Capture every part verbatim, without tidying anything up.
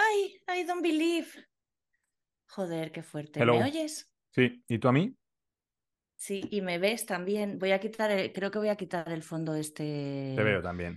Ay, I don't believe. Joder, qué fuerte. ¿Me Hello. oyes? Sí, ¿y tú a mí? Sí, y me ves también. Voy a quitar, el- creo que voy a quitar el fondo Te este. veo también.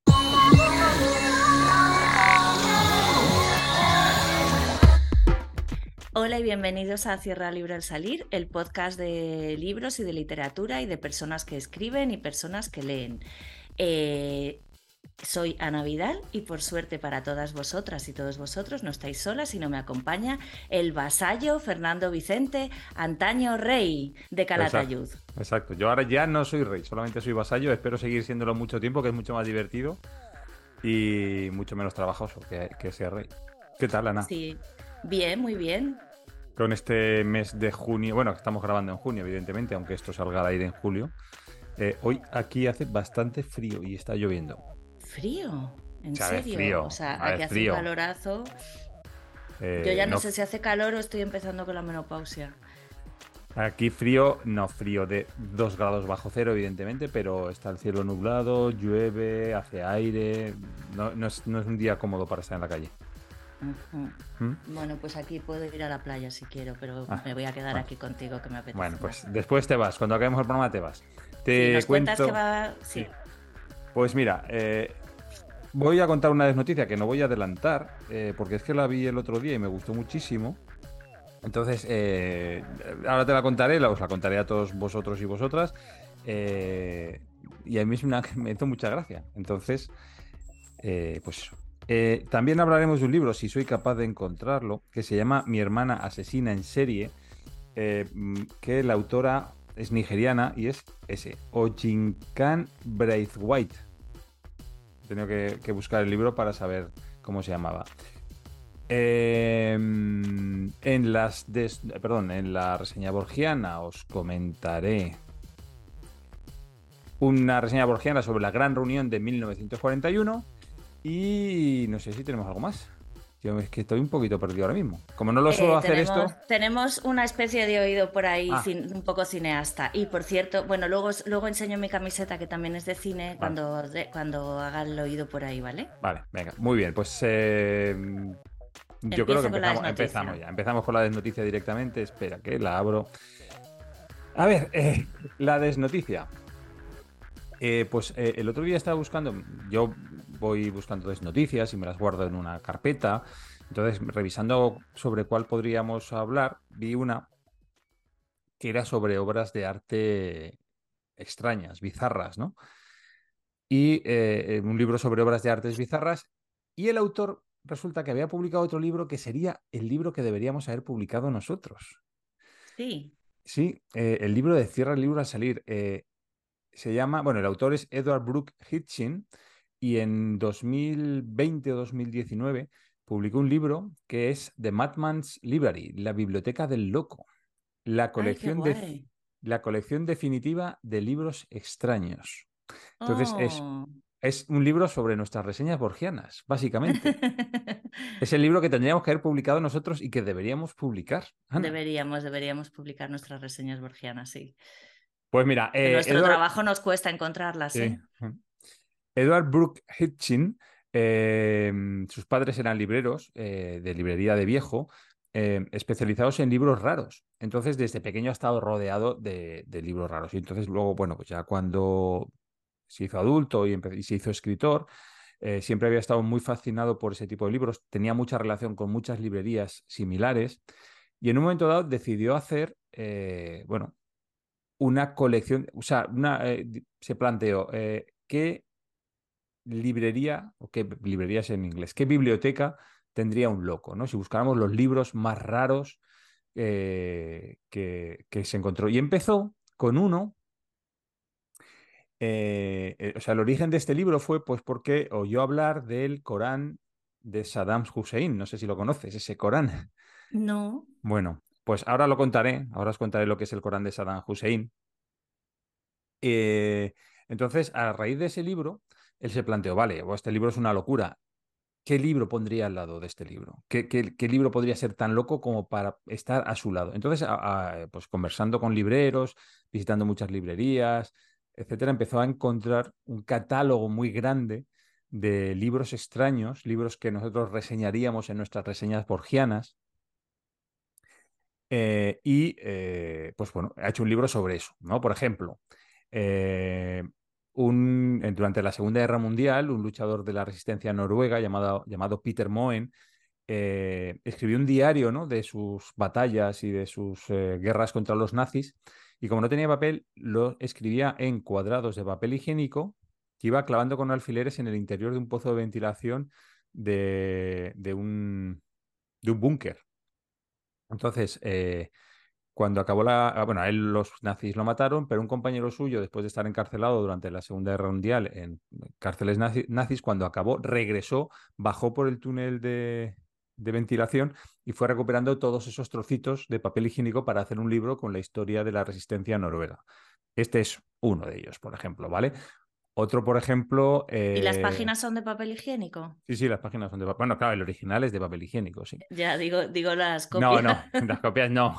Hola y bienvenidos a Cierra Libro al Salir, el podcast de libros y de literatura y de personas que escriben y personas que leen. Eh, Soy Ana Vidal y por suerte para todas vosotras y todos vosotros no estáis solas y no me acompaña el vasallo Fernando Vicente, antaño rey de Exacto. Calatayud. Exacto. Yo ahora ya no soy rey, solamente soy vasallo. Espero seguir siéndolo mucho tiempo, que es mucho más divertido y mucho menos trabajoso que, que ser rey. ¿Qué tal, Ana? Sí, bien, muy bien. Con este mes de junio, bueno, que estamos grabando en junio, evidentemente, aunque esto salga al aire en julio. Eh, hoy aquí hace bastante frío y está lloviendo. O Frío, en sea, a ver, serio. O frío, sea, a ver, aquí hace un frío. calorazo. Yo Eh, ya no no, sé si hace calor o estoy empezando con la menopausia. Aquí frío, no frío de dos grados bajo cero, evidentemente, pero está el cielo nublado, llueve, hace aire. No, no es, no es un día cómodo para estar en la calle. Ujú. ¿Mm? Bueno, pues aquí puedo ir a la playa si quiero, pero Ah, me voy a quedar bueno. aquí contigo que me Bueno, apetece pues más. después te vas. Cuando acabemos el programa te vas. Si Te nos cuentas que cuento. va. Sí. Sí. Pues mira, eh, voy a contar una desnoticia que no voy a adelantar, eh, porque es que la vi el otro día y me gustó muchísimo. Entonces, eh, ahora te la contaré, la, os la contaré a todos vosotros y vosotras. eh, y a mí es una, me hizo mucha gracia. Entonces, eh, pues eso. Eh, también hablaremos de un libro, si soy capaz de encontrarlo, que se llama Mi hermana asesina en serie, eh, mm, que la autora es nigeriana y es ese, Ojinkan Braithwaite. He tenido que, que buscar el libro para saber cómo se llamaba. Eh, en las des- perdón, en la reseña borgiana os comentaré una reseña borgiana sobre la gran reunión de mil novecientos cuarenta y uno y no sé si tenemos algo más. Yo es que estoy un poquito perdido ahora mismo. Como no lo suelo Eh, hacer tenemos, esto. tenemos una especie de oído por ahí, Ah, cin- un poco cineasta. Y por cierto, bueno, luego, os- luego enseño mi camiseta que también es de cine vale, cuando, de- cuando haga el oído por ahí, ¿vale? vale, venga, muy bien. Pues eh, yo creo que Empieza con la empezamos, empezamos desnoticia. ya. Empezamos con la desnoticia directamente. Espera, que la abro. A ver, eh, la desnoticia. Eh, pues eh, el otro día estaba buscando, yo voy buscando noticias y me las guardo en una carpeta. Entonces, revisando sobre cuál podríamos hablar, vi una que era sobre obras de arte extrañas, bizarras, ¿no? Y eh, un libro sobre obras de artes bizarras. Y el autor resulta que había publicado otro libro que sería el libro que deberíamos haber publicado nosotros. Sí. Sí, eh, el libro de Cierra el libro al salir. Eh, Se llama, bueno, el autor es Edward Brooke Hitchin y en dos mil veinte o dos mil diecinueve publicó un libro que es The Madman's Library, la biblioteca del loco, la Ay, qué colección de, guay. la colección definitiva de libros extraños. Entonces es, Oh. es un libro sobre nuestras reseñas borgianas, básicamente. Es el libro que tendríamos que haber publicado nosotros y que deberíamos publicar, Ana. Deberíamos, deberíamos publicar nuestras reseñas borgianas, sí. Pues mira, En eh, nuestro Edward, trabajo nos cuesta encontrarlas, sí. ¿eh? Edward Brooke Hitchin, eh, sus padres eran libreros eh, de librería de viejo, eh, especializados en libros raros. Entonces, desde pequeño ha estado rodeado de, de libros raros. Y entonces, luego, bueno, pues ya cuando se hizo adulto y, empe- y se hizo escritor, eh, siempre había estado muy fascinado por ese tipo de libros. Tenía mucha relación con muchas librerías similares. Y en un momento dado decidió hacer, eh, bueno, una colección, o sea, una, eh, se planteó, eh, ¿qué librería, o qué librerías en inglés, qué biblioteca tendría un loco, ¿no? Si buscáramos los libros más raros eh, que, que se encontró. Y empezó con uno, eh, eh, o sea, el origen de este libro fue pues porque oyó hablar del Corán de Saddam Hussein, no sé si lo conoces, ese Corán. No. Bueno, pues ahora lo contaré, ahora os contaré lo que es el Corán de Saddam Hussein. Eh, entonces, a raíz de ese libro, él se planteó, vale, pues este libro es una locura. ¿Qué libro pondría al lado de este libro? ¿Qué, qué- qué libro podría ser tan loco como para estar a su lado? Entonces, a- a, pues conversando con libreros, visitando muchas librerías, etcétera, empezó a encontrar un catálogo muy grande de libros extraños, libros que nosotros reseñaríamos en nuestras reseñas borgianas. Eh, y, eh, pues bueno, ha hecho un libro sobre eso, ¿no? Por ejemplo, eh, un, eh, durante la Segunda Guerra Mundial, un luchador de la resistencia noruega llamado, llamado Peter Moen eh, escribió un diario, ¿no? De sus batallas y de sus eh, guerras contra los nazis. Y como no tenía papel, lo escribía en cuadrados de papel higiénico que iba clavando con alfileres en el interior de un pozo de ventilación de, de un, de un búnker. Entonces, eh, cuando acabó la... ah, Bueno, a él los nazis lo mataron, pero un compañero suyo, después de estar encarcelado durante la Segunda Guerra Mundial en cárceles nazi- nazis, cuando acabó, regresó, bajó por el túnel de, de ventilación y fue recuperando todos esos trocitos de papel higiénico para hacer un libro con la historia de la resistencia noruega. Este es uno de ellos, por ejemplo, ¿vale? Otro, por ejemplo... ¿Y las eh, páginas son de papel higiénico? Sí, sí, las páginas son de papel. Bueno, claro, el original es de papel higiénico, sí. Ya digo, digo las No, copias. no, las copias no.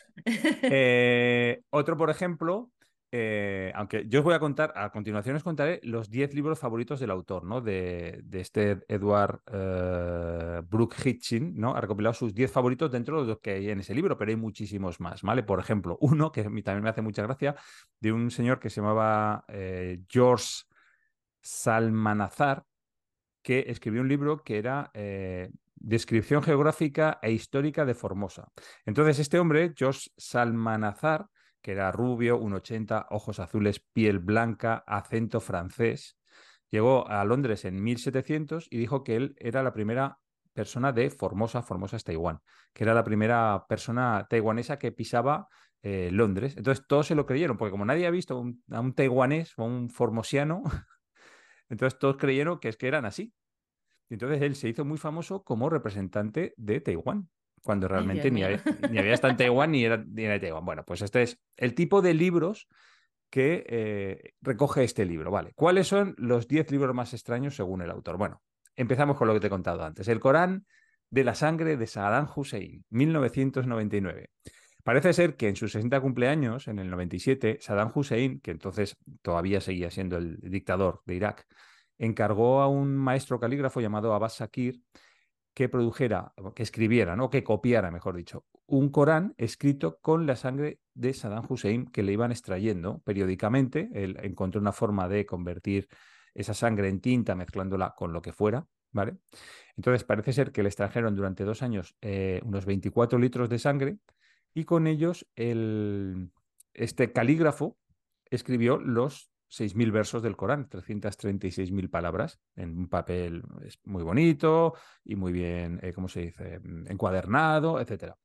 Eh, otro, por ejemplo, eh, aunque yo os voy a contar, a continuación os contaré los diez libros favoritos del autor, ¿no? De, de este Edward eh, Brooke Hitchin, ¿no? Ha recopilado sus diez favoritos dentro de los que hay en ese libro, pero hay muchísimos más, ¿vale? Por ejemplo, uno que a mí también me hace mucha gracia, de un señor que se llamaba eh, George Salmanazar, que escribió un libro que era eh, Descripción geográfica e histórica de Formosa. Entonces, este hombre, George Salmanazar, que era rubio, uno ochenta, ojos azules, piel blanca, acento francés, llegó a Londres en mil setecientos y dijo que él era la primera persona de Formosa, Formosa es Taiwán, que era la primera persona taiwanesa que pisaba eh, Londres. Entonces todos se lo creyeron, porque como nadie ha visto un, a un taiwanés o un formosiano, entonces todos creyeron que es que eran así. Y entonces él se hizo muy famoso como representante de Taiwán, cuando Ay, Dios realmente ni, mío. ha- ni había estado en Taiwán ni era, ni era de Taiwán. Bueno, pues este es el tipo de libros que eh, recoge este libro. Vale, ¿cuáles son los diez libros más extraños según el autor? Bueno, empezamos con lo que te he contado antes. El Corán de la sangre de Saddam Hussein, mil novecientos noventa y nueve. Parece ser que en sus sesenta cumpleaños, en el noventa y siete, Saddam Hussein, que entonces todavía seguía siendo el dictador de Irak, encargó a un maestro calígrafo llamado Abbas Sakir que produjera, que escribiera, ¿no? Que copiara, mejor dicho, un Corán escrito con la sangre de Saddam Hussein que le iban extrayendo periódicamente. Él encontró una forma de convertir esa sangre en tinta mezclándola con lo que fuera, ¿vale? Entonces parece ser que le extrajeron durante dos años eh, unos veinticuatro litros de sangre y con ellos el, este calígrafo escribió los seis mil versos del Corán, trescientas treinta y seis mil palabras, en un papel es muy bonito y muy bien, eh, ¿cómo se dice?, encuadernado, etcétera.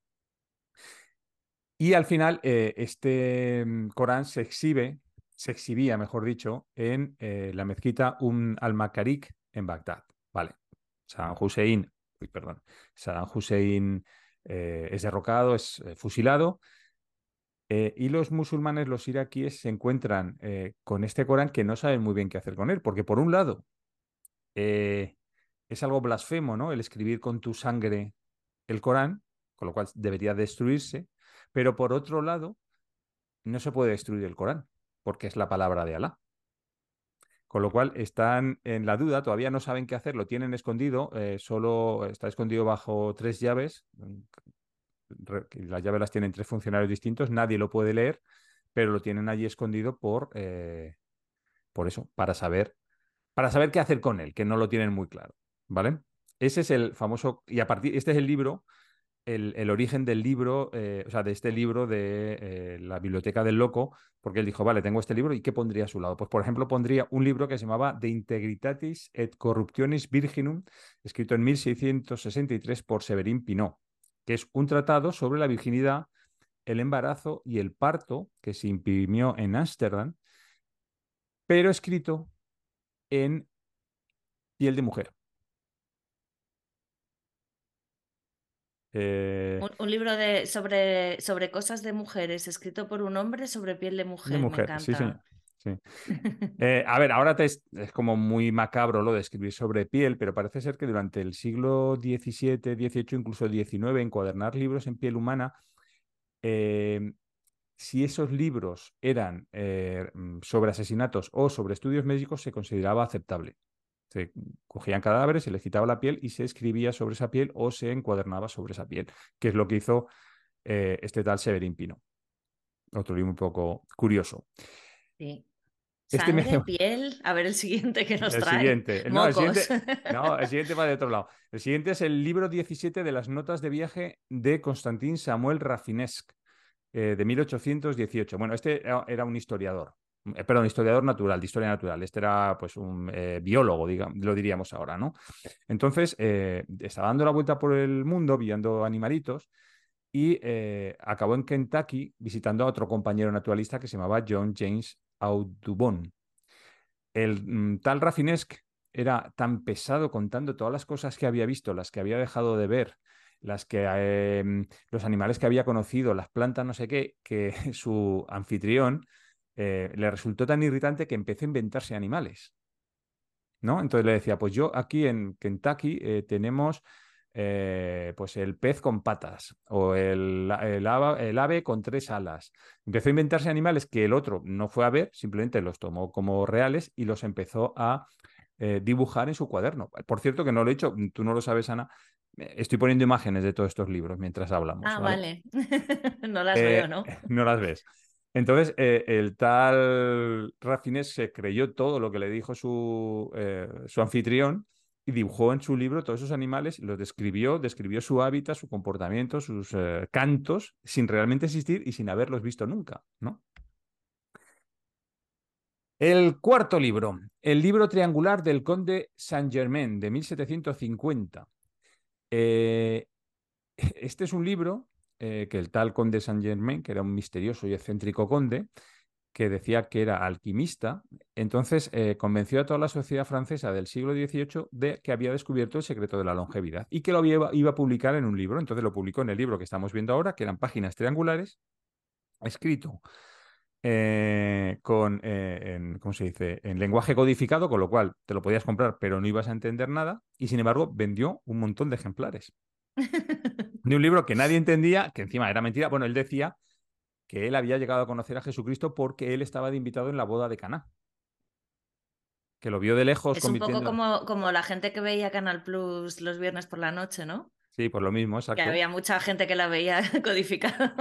Y al final, eh, este mm, Corán se exhibe, se exhibía, mejor dicho, en eh, la mezquita Um al-Makarik en Bagdad. Vale. Saddam Hussein, uy, perdón, Saddam Hussein eh, es derrocado, es eh, fusilado. Eh, y los musulmanes, los iraquíes, se encuentran eh, con este Corán que no saben muy bien qué hacer con él, porque por un lado eh, es algo blasfemo, ¿no? El escribir con tu sangre el Corán, con lo cual debería destruirse, pero por otro lado no se puede destruir el Corán, porque es la palabra de Alá. Con lo cual están en la duda, todavía no saben qué hacer, lo tienen escondido, eh, solo está escondido bajo tres llaves, las llaves las tienen tres funcionarios distintos, nadie lo puede leer, pero lo tienen allí escondido por, eh, por eso, para saber, para saber qué hacer con él, que no lo tienen muy claro, ¿vale? Ese es el famoso, y a partir, este es el libro, el, el origen del libro, eh, o sea, de este libro de eh, la Biblioteca del Loco, porque él dijo, vale, tengo este libro, ¿y qué pondría a su lado? Pues, por ejemplo, pondría un libro que se llamaba De Integritatis et Corruptionis Virginum, escrito en mil seiscientos sesenta y tres por Severin Pinot, que es un tratado sobre la virginidad, el embarazo y el parto, que se imprimió en Ámsterdam, pero escrito en piel de mujer. Eh, Un, un libro de, sobre, sobre cosas de mujeres, escrito por un hombre sobre piel de de mujer, me mujer, sí, señor. encanta. Sí. Eh, a ver, ahora te es, es como muy macabro lo de escribir sobre piel, pero parece ser que durante el siglo diecisiete, dieciocho, incluso diecinueve, encuadernar libros en piel humana, eh, si esos libros eran eh, mm, sobre asesinatos o sobre estudios médicos, se consideraba aceptable. Se cogían cadáveres, se les quitaba la piel y se escribía sobre esa piel o se encuadernaba sobre esa piel, que es lo que hizo eh, este tal Severin Pino. Otro libro un poco curioso. Sí. Este me... Sangre, piel, a ver el siguiente que nos El trae. siguiente, no, el Mocos. siguiente, no, el siguiente va de otro lado. El siguiente es el libro diecisiete de las notas de viaje de Constantin Samuel Rafinesque, eh, de mil ochocientos dieciocho. Bueno, este era, era un historiador, eh, perdón, historiador natural, de historia natural. Este era pues un eh, biólogo, digamos, lo diríamos ahora, ¿no? Entonces, eh, estaba dando la vuelta por el mundo, viendo animalitos, y eh, acabó en Kentucky visitando a otro compañero naturalista que se llamaba John James Audubon. El mm, tal Rafinesque era tan pesado contando todas las cosas que había visto, las que había dejado de ver, las que eh, los animales que había conocido, las plantas, no sé qué, que su anfitrión eh, le resultó tan irritante que empezó a inventarse animales, ¿no? Entonces le decía, pues yo aquí en Kentucky eh, tenemos eh, pues el pez con patas o el, el ava- el ave con tres alas. Empezó a inventarse animales que el otro no fue a ver, simplemente los tomó como reales y los empezó a eh, dibujar en su cuaderno. Por cierto, que no lo he hecho, tú no lo sabes, Ana. eh, Estoy poniendo imágenes de todos estos libros mientras hablamos, Ah, ¿vale? vale. No las veo, Eh, ¿no? no las ves. Entonces, eh, el tal Raffinés se creyó todo lo que le dijo su, eh, su anfitrión y dibujó en su libro todos esos animales, los describió, describió su hábitat, su comportamiento, sus eh, cantos, sin realmente existir y sin haberlos visto nunca, ¿no? El cuarto libro, el libro triangular del conde Saint-Germain, de mil setecientos cincuenta. Eh, este es un libro eh, que el tal conde Saint-Germain, que era un misterioso y excéntrico conde, que decía que era alquimista, entonces eh, convenció a toda la sociedad francesa del siglo dieciocho de que había descubierto el secreto de la longevidad y que lo había, iba a publicar en un libro. Entonces lo publicó en el libro que estamos viendo ahora, que eran páginas triangulares, escrito eh, con, eh, en, ¿cómo se dice? En lenguaje codificado, con lo cual te lo podías comprar, pero no ibas a entender nada, y sin embargo vendió un montón de ejemplares. De un libro que nadie entendía, que encima era mentira. Bueno, él decía que él había llegado a conocer a Jesucristo porque él estaba de invitado en la boda de Caná, que lo vio de lejos Es un poco convirtiendo... como, como la gente que veía Canal Plus los viernes por la noche, ¿no? Sí, por lo mismo, Que exacto. había mucha gente que la veía codificada.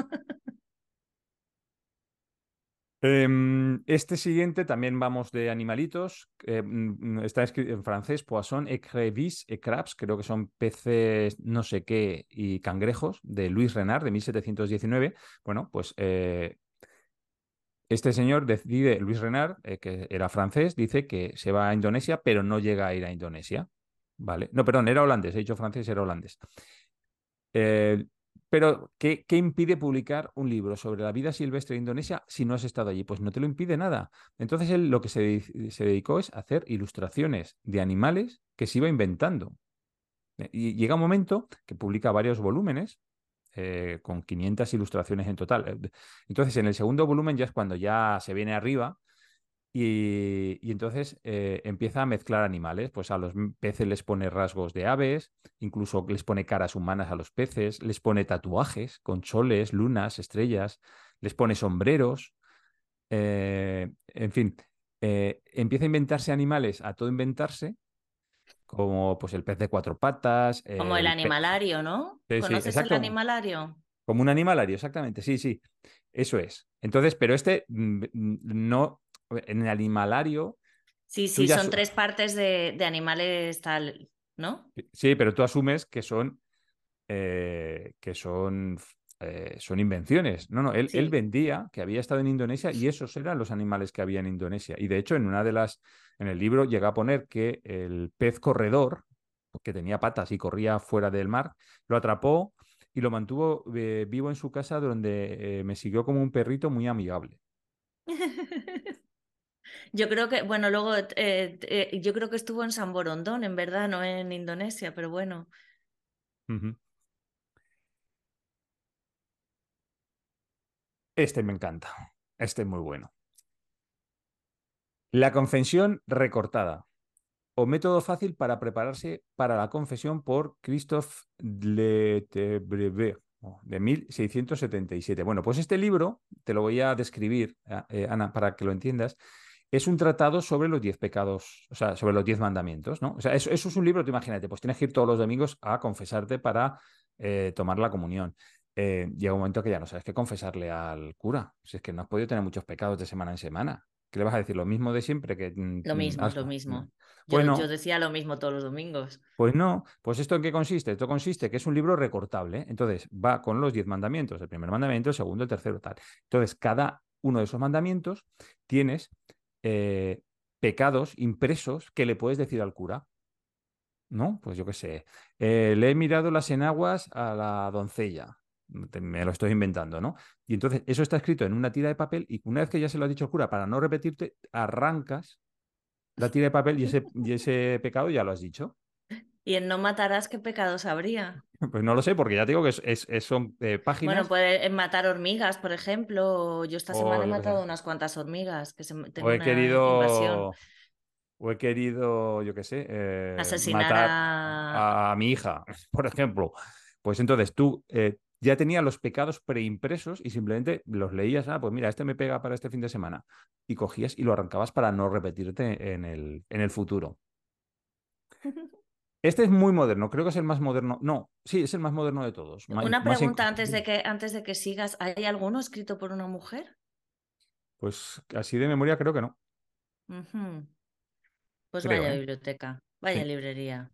Em, este siguiente también vamos de animalitos. eh, mm, está escrito en francés, poisson, écrevis et crabes, creo que son peces no sé qué y cangrejos, de Luis Renard, de mil setecientos diecinueve. Bueno, pues eh, este señor decide, Luis Renard, eh, que era francés, dice que se va a Indonesia, pero no llega a ir a Indonesia. Vale. No, perdón, era holandés, he dicho francés, era holandés. Eh, pero, ¿qué, qué impide publicar un libro sobre la vida silvestre de Indonesia si no has estado allí? Pues no te lo impide nada. Entonces él lo que se, de- se dedicó es a hacer ilustraciones de animales que se iba inventando. Eh, Y llega un momento que publica varios volúmenes eh, con quinientas ilustraciones en total. Eh, Entonces, en el segundo volumen ya es cuando ya se viene arriba y, y entonces eh, empieza a mezclar animales. Pues a los m- peces les pone rasgos de aves, incluso les pone caras humanas a los peces, les pone tatuajes con soles, lunas, estrellas, les pone sombreros, eh, en fin, eh, empieza a inventarse animales, a todo inventarse, como pues el pez de cuatro patas, Como el el pe- animalario, ¿no? Sí, sí, ¿Conoces el exacto. animalario? Como un animalario, exactamente. Sí, sí. Eso es. Entonces, pero este mm, mm, no. En el animalario, Sí, tú sí, ya. son Su- tres partes de, de animales tal, ¿no? Sí, pero tú asumes que son. eh, que son. eh, son invenciones. No, no. Él, él Sí. vendía que había estado en Indonesia y esos eran los animales que había en Indonesia. Y de hecho, en una de las. En el libro llega a poner que el pez corredor, que tenía patas y corría fuera del mar, lo atrapó y lo mantuvo eh, vivo en su casa, donde eh, me siguió como un perrito muy amigable. Yo creo que, bueno, luego eh, eh, yo creo que estuvo en San Borondón, en verdad, no en Indonesia, pero bueno. Ujú. Este me encanta. Este es muy bueno. La confesión recortada o método fácil para prepararse para la confesión por Christophe Letebrevet, oh, de mil seiscientos setenta y siete. Bueno, pues este libro te lo voy a describir, eh, Ana, para que lo entiendas. es un tratado sobre los diez pecados, o sea, sobre los diez mandamientos, ¿no? O sea, eso, eso es un libro, tú imagínate, pues tienes que ir todos los domingos a confesarte para eh, tomar la comunión. Eh, llega un momento que ya no sabes qué confesarle al cura. Si es que no has podido tener muchos pecados de semana en semana. ¿Qué le vas a decir? ¿Lo mismo de siempre? Que mm, Lo mm, mismo, has- lo mismo. Pues Yo, yo no, decía lo mismo todos los domingos. pues no. Pues ¿esto en qué consiste? Esto consiste que es un libro recortable. Entonces va con los diez mandamientos. El primer mandamiento, el segundo, el tercero, tal. Entonces, cada uno de esos mandamientos tienes eh, pecados impresos que le puedes decir al cura, ¿no? Pues yo qué sé. Eh, le he mirado las enaguas a la doncella. Te- Me lo estoy inventando, ¿no? Y entonces eso está escrito en una tira de papel y una vez que ya se lo has dicho al cura, para no repetirte, arrancas la tira de papel y ese, y ese pecado ya lo has dicho. Y en no matarás, ¿qué pecados habría? Pues no lo sé, porque ya te digo que es, es- es- son eh, Bueno, páginas puede matar hormigas, por ejemplo. Yo esta o semana he yo qué sé. matado unas cuantas hormigas, que se- O tengo he una invasión. querido, o he querido, yo qué sé, eh, Asesinar matar a... a, a mi hija, por ejemplo. Pues entonces tú eh, ya tenías los pecados preimpresos y simplemente los leías, ah, pues mira, este me pega para este fin de semana. Y cogías y lo arrancabas para no repetirte en el, en el futuro. Este es muy moderno, creo que es el más moderno. No, sí, es el más moderno de todos. Más, Una más in- pregunta antes de que, antes de que sigas. ¿Hay alguno escrito por una mujer? Pues así de memoria creo que no. Ujú. Pues Creo, vaya ¿eh? biblioteca, vaya Sí. librería.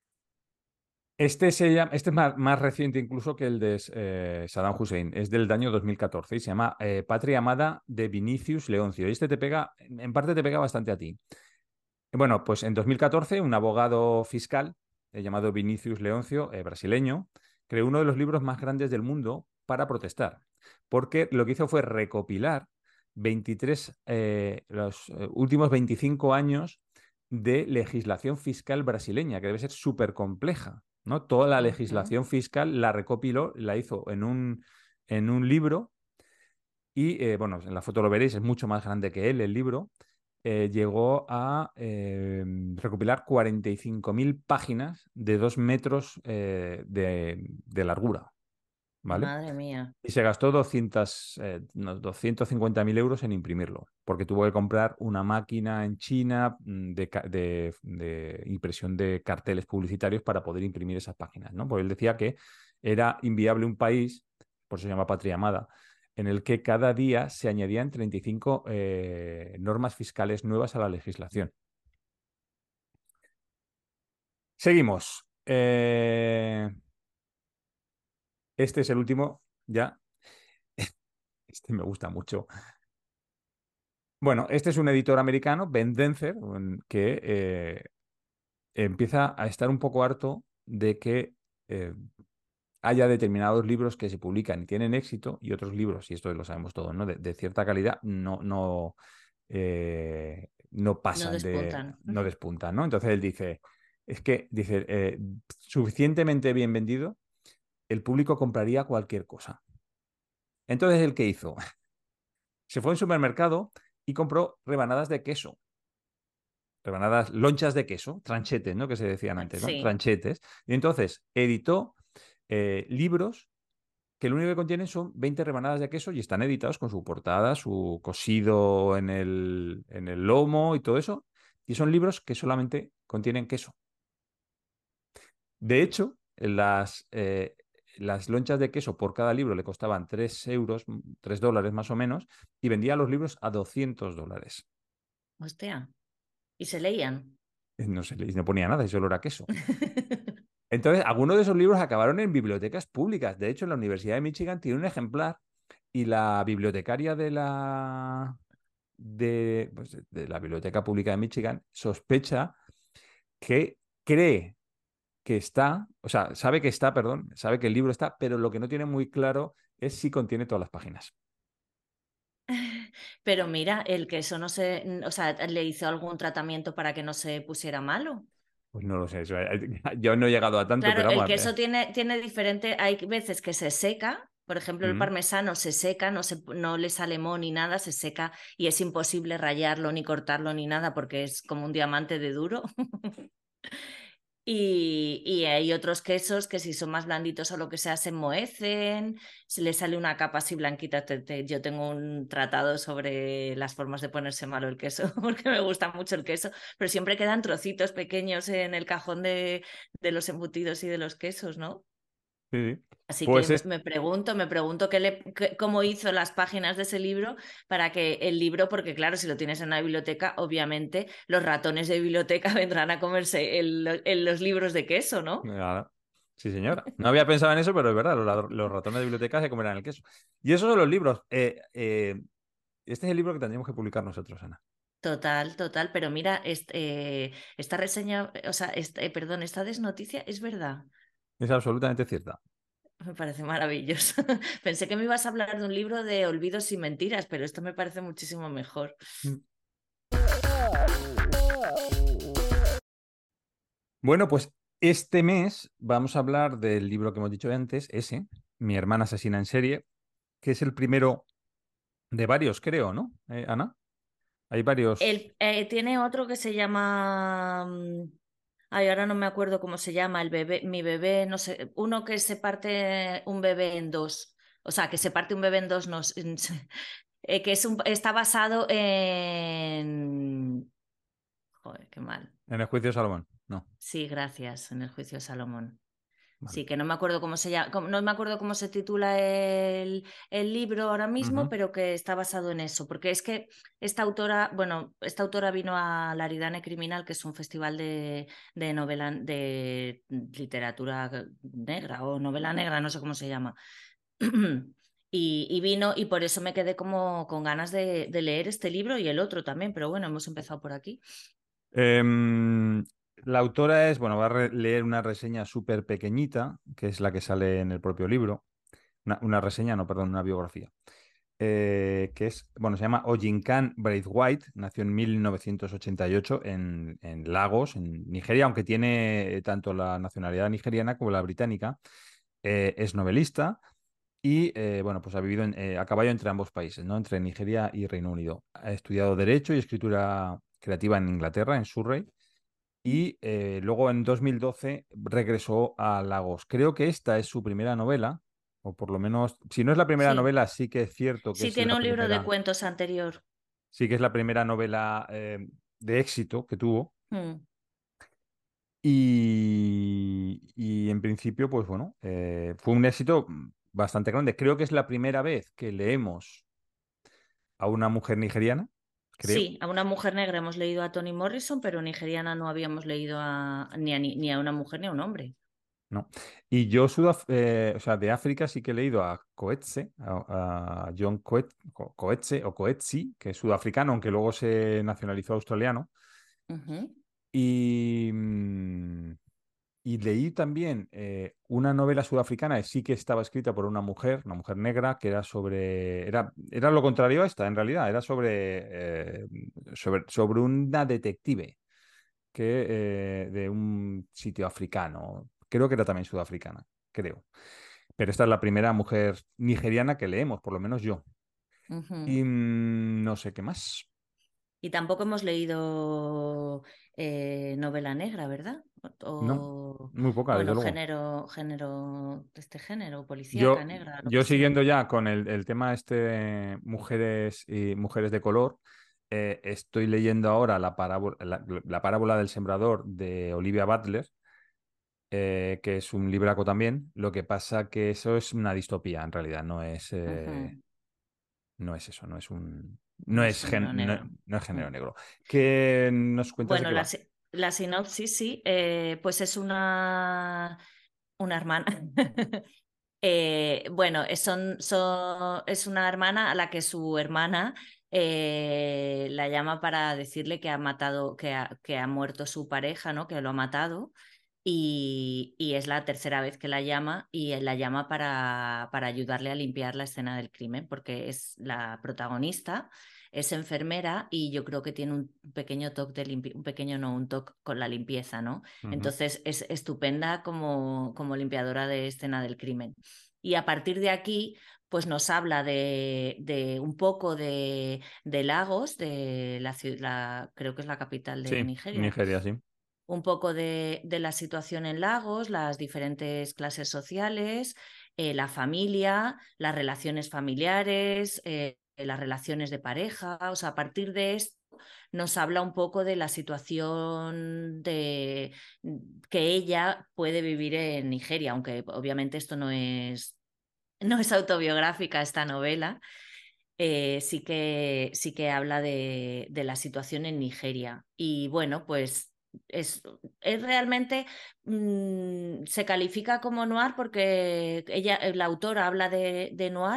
Este, se llama, este es más, más reciente incluso que el de eh, Saddam Hussein. Es del año dos mil catorce y se llama eh, Patria Amada de Vinicius Leoncio. Y este te pega, en parte te pega bastante a ti. Bueno, pues en dos mil catorce un abogado fiscal eh, llamado Vinicius Leoncio, eh, brasileño, creó uno de los libros más grandes del mundo para protestar. Porque lo que hizo fue recopilar veintitrés, eh, los eh, últimos veinticinco años de legislación fiscal brasileña, que debe ser súper compleja, ¿no? Toda la Ujú. legislación fiscal la recopiló, la hizo en un, en un libro y, eh, bueno, en la foto lo veréis, es mucho más grande que él, el libro. Eh, llegó a eh, recopilar cuarenta y cinco mil páginas de dos metros eh, de, de largura, ¿vale? Madre mía. Y se gastó doscientos, eh, no, doscientos cincuenta mil euros en imprimirlo, porque tuvo que comprar una máquina en China mm, de, ca- de- de impresión de carteles publicitarios para poder imprimir esas páginas, ¿no? Porque él decía que era inviable un país, por eso se llama Patria Amada, en el que cada día se añadían treinta y cinco eh, normas fiscales nuevas a la legislación. Seguimos. Eh, este es el último, ya. Este me gusta mucho. Bueno, este es un editor americano, Ben Denzer, un- que eh, empieza a estar un poco harto de que eh, haya determinados libros que se publican y tienen éxito y otros libros, y esto lo sabemos todos, ¿no? De, de cierta calidad no, no, eh, no No pasan de, despuntan. no despuntan, ¿no? Entonces él dice, es que, dice, eh, suficientemente bien vendido, el público compraría cualquier cosa. Entonces, ¿el qué hizo? Se fue a un supermercado y compró rebanadas de queso, rebanadas, lonchas de queso, tranchetes, ¿no? Que se decían antes, ¿no? Sí. Tranchetes. Y entonces editó eh, libros que lo único que contienen son veinte rebanadas de queso y están editados con su portada, su cosido en el, en el lomo y todo eso. Y son libros que solamente contienen queso. De hecho, las, eh, las lonchas de queso por cada libro le costaban tres euros, tres dólares más o menos, y vendía los libros a doscientos dólares. Hostia. ¿Y se leían? No se le no ponía nada, y solo era queso. Entonces, algunos de esos libros acabaron en bibliotecas públicas. De hecho, en la Universidad de Michigan tiene un ejemplar y la bibliotecaria de la, de, pues, de la Biblioteca Pública de Michigan sospecha que cree que está, o sea, sabe que está, perdón, sabe que el libro está, pero lo que no tiene muy claro es si contiene todas las páginas. Pero mira, el queso no se, o sea, le hizo algún tratamiento para que no se pusiera malo. Pues no lo sé, eso, eh, yo no he llegado a tanto, Claro, pero el vamos. eh, queso tiene, tiene diferente, hay veces que se seca, por ejemplo, el mm. parmesano se seca, no, se, no le sale moho ni nada, se seca y es imposible rallarlo ni cortarlo ni nada porque es como un diamante de duro. Y, y hay otros quesos que si son más blanditos o lo que sea se enmohecen, se le sale una capa así blanquita. Te- te- yo tengo un tratado sobre las formas de ponerse malo el queso, porque me gusta mucho el queso, pero siempre quedan trocitos pequeños en el cajón de, de los embutidos y de los quesos, ¿no? Sí, sí. Así que Pues me es, me pregunto, me pregunto qué le, qué- cómo hizo las páginas de ese libro para que el libro, porque claro, si lo tienes en una biblioteca, obviamente los ratones de biblioteca vendrán a comerse el- el- los libros de queso, ¿no? nada. Sí, señora. No había pensado en eso, pero es verdad, los, ladr- los ratones de biblioteca se comerán el queso. Y esos son los libros. Eh, eh, este es el libro que tendríamos que publicar nosotros, Ana. Total, total, pero mira, este, eh, esta reseña, o sea, este, eh, perdón, esta desnoticia es verdad. Es absolutamente cierta. Me parece maravilloso. Pensé que me ibas a hablar de un libro de olvidos y mentiras, pero esto me parece muchísimo mejor. Mm. Bueno, pues este mes vamos a hablar del libro que hemos dicho antes, ese, Mi hermana asesina en serie, que es el primero de varios, creo, ¿no? Eh, Ana, hay varios Él eh, tiene otro que se llama. mm, Ay, ahora no me acuerdo cómo se llama, el bebé, mi bebé, no sé, uno que se parte un bebé en dos. O sea, que se parte un bebé en dos, no, sé, eh, que es un, está basado en. Joder, qué mal. en el juicio de Salomón. No, Sí, gracias, en el juicio de Salomón. vale. Sí, que no me acuerdo cómo se llama, cómo- no me acuerdo cómo se titula el, el libro ahora mismo, Ujú. pero que está basado en eso, porque es que esta autora, bueno, esta autora vino a la Aridane Criminal, que es un festival de, de novela, de literatura negra o novela negra, no sé cómo se llama. Y, y vino y por eso me quedé como con ganas de, de leer este libro y el otro también, pero bueno, hemos empezado por aquí. Em, la autora es, bueno, va a re- leer una reseña súper pequeñita, que es la que sale en el propio libro. Una, una reseña, no, perdón, una biografía. Eh, que es, bueno, se llama Ojinkan Braithwaite, nació en mil novecientos ochenta y ocho en, en Lagos, en Nigeria, aunque tiene eh, tanto la nacionalidad nigeriana como la británica. Eh, es novelista y, eh, bueno, pues ha vivido en, eh, a caballo entre ambos países, ¿no? Entre Nigeria y Reino Unido. Ha estudiado Derecho y Escritura Creativa en Inglaterra, en Surrey, y eh, luego en dos mil doce regresó a Lagos. Creo que esta es su primera novela, o por lo menos, si no es la primera Sí, novela, sí que es cierto que sí es la tiene un libro de primera, cuentos anterior. sí que es la primera novela eh, de éxito que tuvo. Mm. Y, y en principio, pues bueno, eh, fue un éxito bastante grande. Creo que es la primera vez que leemos a una mujer nigeriana, creo. Sí, a una mujer negra hemos leído a Toni Morrison, pero nigeriana no habíamos leído a, ni, a, ni ni a una mujer ni a un hombre. No. Y yo Sudaf- eh, o sea, de África sí que he leído a Coetzee, a, a John Coet- Co- Coetzee o Coetzee, que es sudafricano, aunque luego se nacionalizó australiano. Ujú. Y, mm, y leí también eh, una novela sudafricana que sí que estaba escrita por una mujer, una mujer negra, que era sobre, era, era lo contrario a esta, en realidad, era sobre, eh, sobre, sobre una detective que, eh, de un sitio africano. Creo que era también sudafricana, creo. Pero esta es la primera mujer nigeriana que leemos, por lo menos yo. Ujú. Y mm, no sé qué más. Y tampoco hemos leído eh, novela negra, ¿verdad? No, O, muy poca, desde bueno, luego. género, género, de este género, policíaca, Yo, negra, lo que yo sea. siguiendo ya con el, el tema este de mujeres y mujeres de color, eh, estoy leyendo ahora la parábola, la, la parábola del sembrador de Olivia Butler, eh, que es un libraco también. Lo que pasa que eso es una distopía, en realidad, no es, eh, Ujú. no es eso, no es un, no No es es, gen- género no, negro. no es Mm. género negro. ¿Qué nos cuentas de Bueno, qué la, va? si- la sinopsis sí, eh, pues es una, una hermana. Eh, bueno, es son, son- es una hermana a la que su hermana eh, la llama para decirle que ha matado, que ha, que ha muerto su pareja, ¿no? Que lo ha matado. Y, y es la tercera vez que la llama y él la llama para, para ayudarle a limpiar la escena del crimen, porque es la protagonista, es enfermera y yo creo que tiene un pequeño toque de limpieza, un pequeño no, un toque con la limpieza, ¿no? Ujú, Entonces es estupenda como, como limpiadora de escena del crimen. Y a partir de aquí, pues nos habla de, de un poco de, de Lagos, de la ciudad, creo que es la capital de sí, Nigeria. Nigeria, sí. un poco de, de la situación en Lagos, las diferentes clases sociales, eh, la familia, las relaciones familiares, eh, las relaciones de pareja. O sea, a partir de esto nos habla un poco de la situación de, que ella puede vivir en Nigeria, aunque obviamente esto no es, no es autobiográfica esta novela. Eh, sí que, sí que habla de, de la situación en Nigeria. Y bueno, pues es, es realmente, mm, se califica como noir porque ella, la autora habla de, de noir,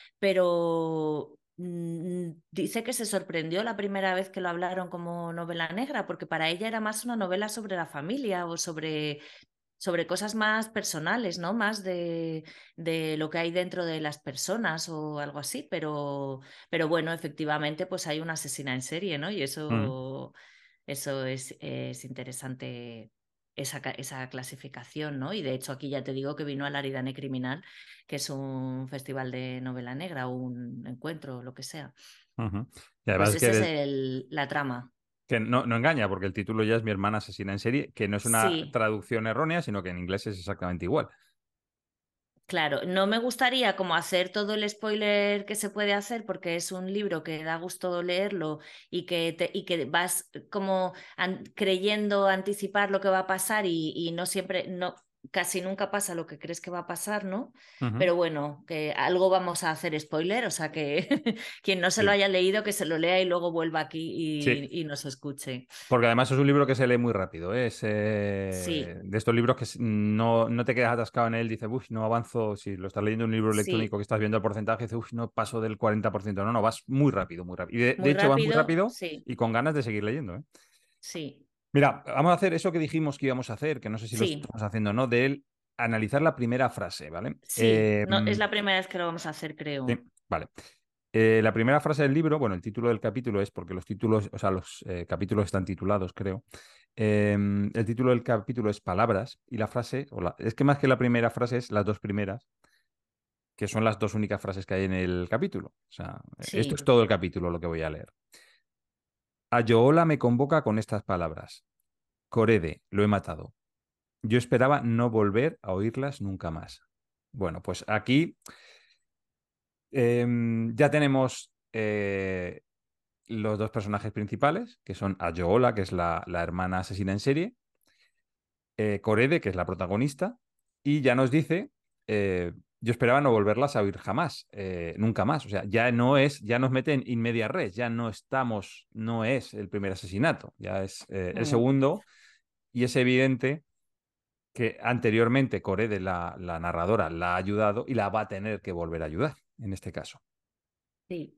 pero mm, dice que se sorprendió la primera vez que lo hablaron como novela negra, porque para ella era más una novela sobre la familia o sobre sobre cosas más personales, ¿no? Más de, de lo que hay dentro de las personas o algo así, pero, pero bueno, efectivamente, pues hay una asesina en serie, ¿no? Y Mm, eso, eso es, es interesante, esa, ca- esa clasificación, ¿no? Y de hecho aquí ya te digo que vino al Aridane Criminal, que es un festival de novela negra, un encuentro, lo que sea. ujú. Y además Pues es que, esa es de- el, la trama. que no, no engaña, porque el título ya es Mi hermana asesina en serie, que no es una Sí. traducción errónea, sino que en inglés es exactamente igual. Claro, no me gustaría como hacer todo el spoiler que se puede hacer porque es un libro que da gusto leerlo y que, te- y que vas como an- creyendo anticipar lo que va a pasar y, y no siempre, no, casi nunca pasa lo que crees que va a pasar, ¿no? Ujú. Pero bueno, que algo vamos a hacer spoiler, o sea que quien no se lo Sí. haya leído que se lo lea y luego vuelva aquí Sí, y, y nos escuche. porque además es un libro que se lee muy rápido, ¿eh? Es Sí, eh, de estos libros que s- no, no te quedas atascado en él, dices, uff, no avanzo. Si lo estás leyendo en un libro sí, electrónico que estás viendo el porcentaje, dices, uff, no paso del cuarenta por ciento. No, no, vas muy rápido, muy rápido. Y de, de muy hecho vas muy rápido, rápido sí, y con ganas de seguir leyendo, ¿eh? sí, Mira, vamos a hacer eso que dijimos que íbamos a hacer, que no sé si lo sí. estamos haciendo o no, de él analizar la primera frase, ¿vale? Sí, Eh, no, es la primera vez que lo vamos a hacer, sí, creo. vale. Eh, la primera frase del libro, bueno, el título del capítulo es porque los títulos, o sea, los eh, capítulos están titulados, creo. Eh, el título del capítulo es Palabras y la frase, o la- es que más que la primera frase es las dos primeras, que son las dos únicas frases que hay en el capítulo. O sea, esto es Sí. todo el capítulo lo que voy a leer. Ayoola me convoca con estas palabras. Corede, lo he matado. Yo esperaba no volver a oírlas nunca más. Bueno, pues aquí em, ya tenemos eh, los dos personajes principales, que son Ayoola, que es la, la hermana asesina en serie, eh, Korede, que es la protagonista, y ya nos dice, eh, yo esperaba no volverlas a oír jamás, eh, nunca más. O sea, ya no es, ya nos meten in media res, ya no estamos, no es el primer asesinato, ya es eh, el Mm, segundo, y es evidente que anteriormente Korede, la, la narradora, la ha ayudado y la va a tener que volver a ayudar, en este caso. sí.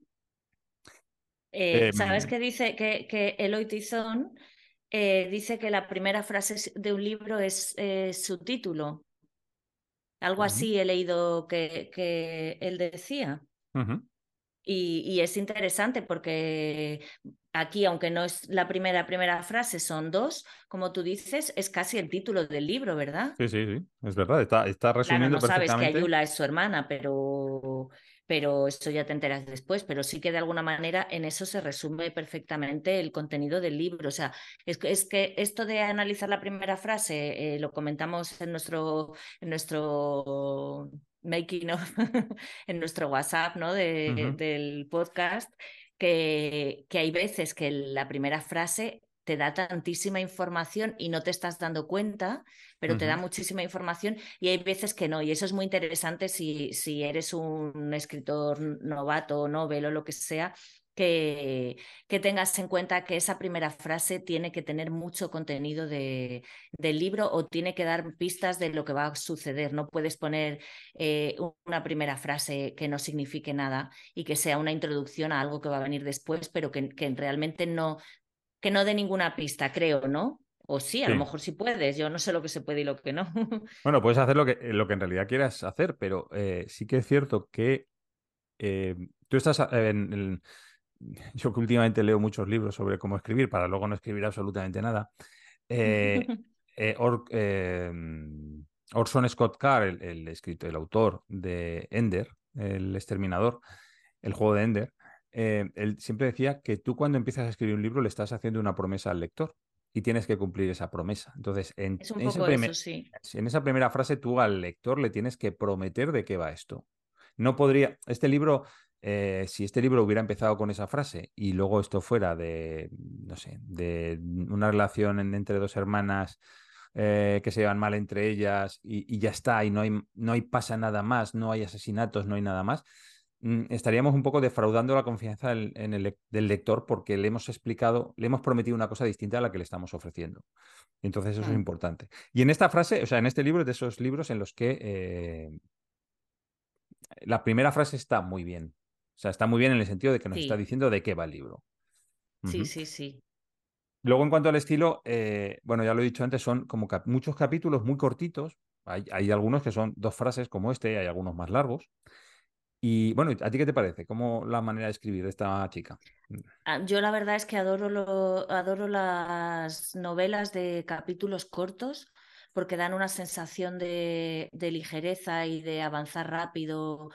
Eh, ¿sabes Em, qué dice? Que, que Eloy Tizón eh, dice que la primera frase s- de un libro es eh, su título. Algo ujú, así he leído que, que él decía. ujú. Y, y es interesante porque aquí, aunque no es la primera, primera frase, son dos, como tú dices, es casi el título del libro, ¿verdad? Sí, sí, sí, es verdad, está, está Claro, resumiendo no sabes que perfectamente. Ayula es su hermana, pero, pero eso ya te enteras después. Pero sí que de alguna manera en eso se resume perfectamente el contenido del libro. O sea, es que, es que esto de analizar la primera frase, eh, lo comentamos en nuestro, en nuestro making of, en nuestro WhatsApp, ¿no? De- Ujú, del podcast, que, que hay veces que la primera frase te da tantísima información y no te estás dando cuenta, pero te da ujú. muchísima información y hay veces que no, y eso es muy interesante si, si eres un escritor novato, novel o lo que sea, que, que tengas en cuenta que esa primera frase tiene que tener mucho contenido de, del libro o tiene que dar pistas de lo que va a suceder. No puedes poner eh, una primera frase que no signifique nada y que sea una introducción a algo que va a venir después, pero que, que realmente no, que no dé ninguna pista, creo, ¿no? O sí, a lo Sí. mejor sí puedes, yo no sé lo que se puede y lo que no. Bueno, puedes hacer lo que, lo que en realidad quieras hacer, pero eh, sí que es cierto que eh, tú estás eh, en, en- yo que últimamente leo muchos libros sobre cómo escribir para luego no escribir absolutamente nada. eh, eh, Or- eh, Orson Scott Card, el, el escritor, el autor de Ender, el exterminador, el juego de Ender, eh, él siempre decía que tú cuando empiezas a escribir un libro le estás haciendo una promesa al lector. y tienes que cumplir esa promesa. Entonces, en, Es un ese poco eso, primer- sí. en esa primera frase tú al lector le tienes que prometer de qué va esto. No podría, este libro, eh, si este libro hubiera empezado con esa frase y luego esto fuera de, no sé, de una relación en- entre dos hermanas eh, que se llevan mal entre ellas y, y ya está, y no hay, no hay pasa nada más, no hay asesinatos, no hay nada más, mm, estaríamos un poco defraudando la confianza del, en el, lec- del lector porque le hemos explicado, le hemos prometido una cosa distinta a la que le estamos ofreciendo. Entonces eso es Mm, importante. Y en esta frase, o sea, en este libro es de esos libros en los que eh, la primera frase está muy bien. O sea, está muy bien en el sentido de que nos está sí, diciendo de qué va el libro. sí, Ujú. sí, sí. Luego, en cuanto al estilo, eh, bueno, ya lo he dicho antes, son como cap- muchos capítulos muy cortitos. Hay, hay algunos que son dos frases como este, hay algunos más largos. Y bueno, ¿a ti qué te parece? ¿Cómo la manera de escribir de esta chica? Ah, yo la verdad es que adoro, lo, adoro las novelas de capítulos cortos porque dan una sensación de, de ligereza y de avanzar rápido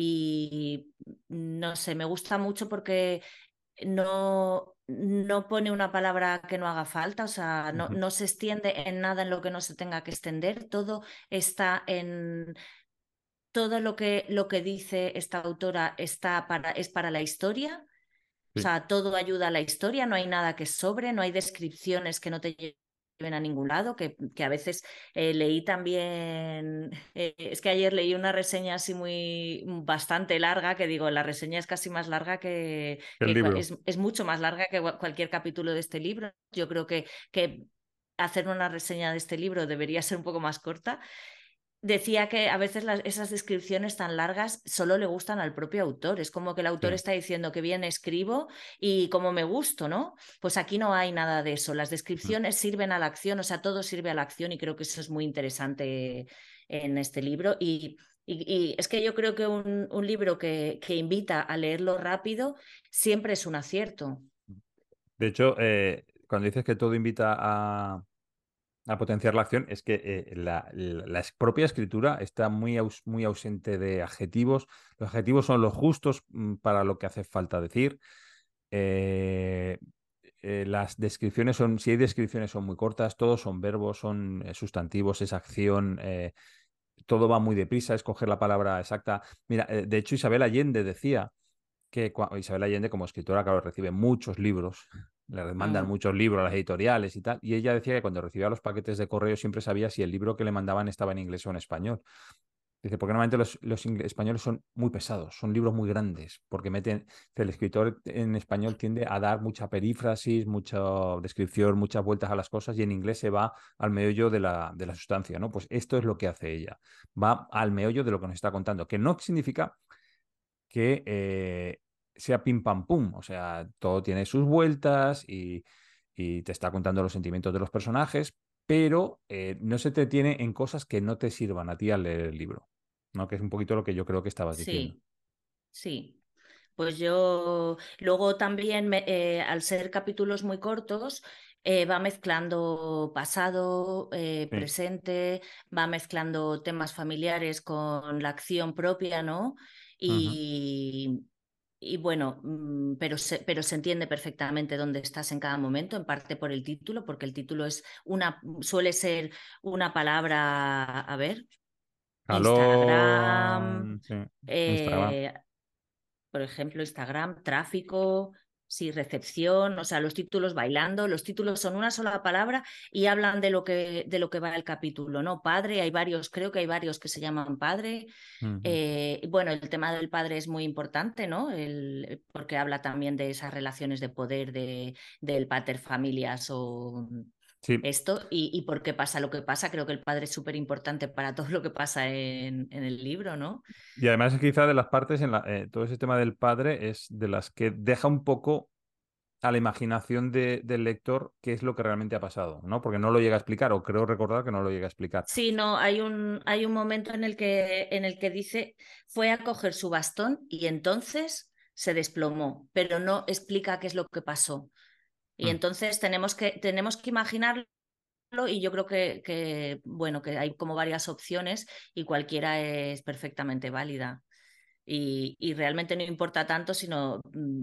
y no sé, me gusta mucho porque no, no pone una palabra que no haga falta, o sea, no, Ujú. no se extiende en nada en lo que no se tenga que extender, todo está en... Todo lo que, lo que dice esta autora está para, es para la historia, o Sí, sea, todo ayuda a la historia, no hay nada que sobre, no hay descripciones que no te lleven a ningún lado, que, que a veces eh, leí también, eh, es que ayer leí una reseña así muy bastante larga, que digo, la reseña es casi más larga que, el que libro. es, es, mucho más larga que cualquier capítulo de este libro. Yo creo que, que hacer una reseña de este libro debería ser un poco más corta. Decía que a veces las, esas descripciones tan largas solo le gustan al propio autor. Es como que el Sí. autor está diciendo que bien escribo y como me gusto, ¿no? Pues aquí no hay nada de eso. Las Mm. descripciones sirven a la acción, o sea, todo sirve a la acción y creo que eso es muy interesante en este libro. Y, y, y es que yo creo que un, un libro que, que, invita a leerlo rápido siempre es un acierto. De hecho, eh, cuando dices que todo invita a, a potenciar la acción, es que eh, la, la- la es- propia escritura está muy, aus- muy ausente de adjetivos. Los adjetivos son los justos mm, para lo que hace falta decir. Eh, eh, las descripciones son, si hay descripciones son muy cortas, todos son verbos, son eh, sustantivos, es acción, eh, todo va muy deprisa, escoger la palabra exacta. Mira, eh, de hecho Isabel Allende decía que cua- Isabel Allende como escritora, claro, recibe muchos libros, le mandan Mm, muchos libros a las editoriales y tal, y ella decía que cuando recibía los paquetes de correo siempre sabía si el libro que le mandaban estaba en inglés o en español. Dice, porque normalmente los, los ingle- españoles son muy pesados, son libros muy grandes, porque meten, el escritor en español tiende a dar mucha perífrasis, mucha descripción, muchas vueltas a las cosas, y en inglés se va al meollo de la, de la sustancia, ¿no? Pues esto es lo que hace ella, va al meollo de lo que nos está contando, que no significa que eh, sea pim pam pum, o sea, todo tiene sus vueltas y, y te está contando los sentimientos de los personajes, pero eh, no se te tiene en cosas que no te sirvan a ti al leer el libro, ¿no? Que es un poquito lo que yo creo que estabas diciendo. sí, sí. Pues yo luego también, me- eh, al ser capítulos muy cortos, eh, va mezclando pasado, eh, Sí. presente, va mezclando temas familiares con la acción propia, ¿no? Ujú. Y, y bueno, mm, pero se, pero se entiende perfectamente dónde estás en cada momento, en parte por el título, porque el título es una, suele ser una palabra, a ver, Instagram. Aló, sí. Instagram. eh, por ejemplo, Instagram, tráfico, sí, recepción, o sea, los títulos bailando, los títulos son una sola palabra y hablan de lo que, de lo que va el capítulo, ¿no? Padre, hay varios, creo que hay varios que se llaman padre. Ujú. Eh, bueno, el tema del padre es muy importante, ¿no? El, porque habla también de esas relaciones de poder, de, del pater familias o Sí, esto, y, y por qué pasa lo que pasa. Creo que el padre es súper importante para todo lo que pasa en, en el libro, ¿no? y además es quizá de las partes en la, eh, todo ese tema del padre es de las que deja un poco a la imaginación de- del lector qué es lo que realmente ha pasado, ¿no? Porque no lo llega a explicar, o creo recordar que no lo llega a explicar. Sí, no, hay un, hay un momento en el que, en el que dice fue a coger su bastón y entonces se desplomó, pero no explica qué es lo que pasó. Y Mm. entonces tenemos que, tenemos que imaginarlo y yo creo que, que, bueno, que hay como varias opciones y cualquiera es perfectamente válida. Y, y realmente no importa tanto, sino mm,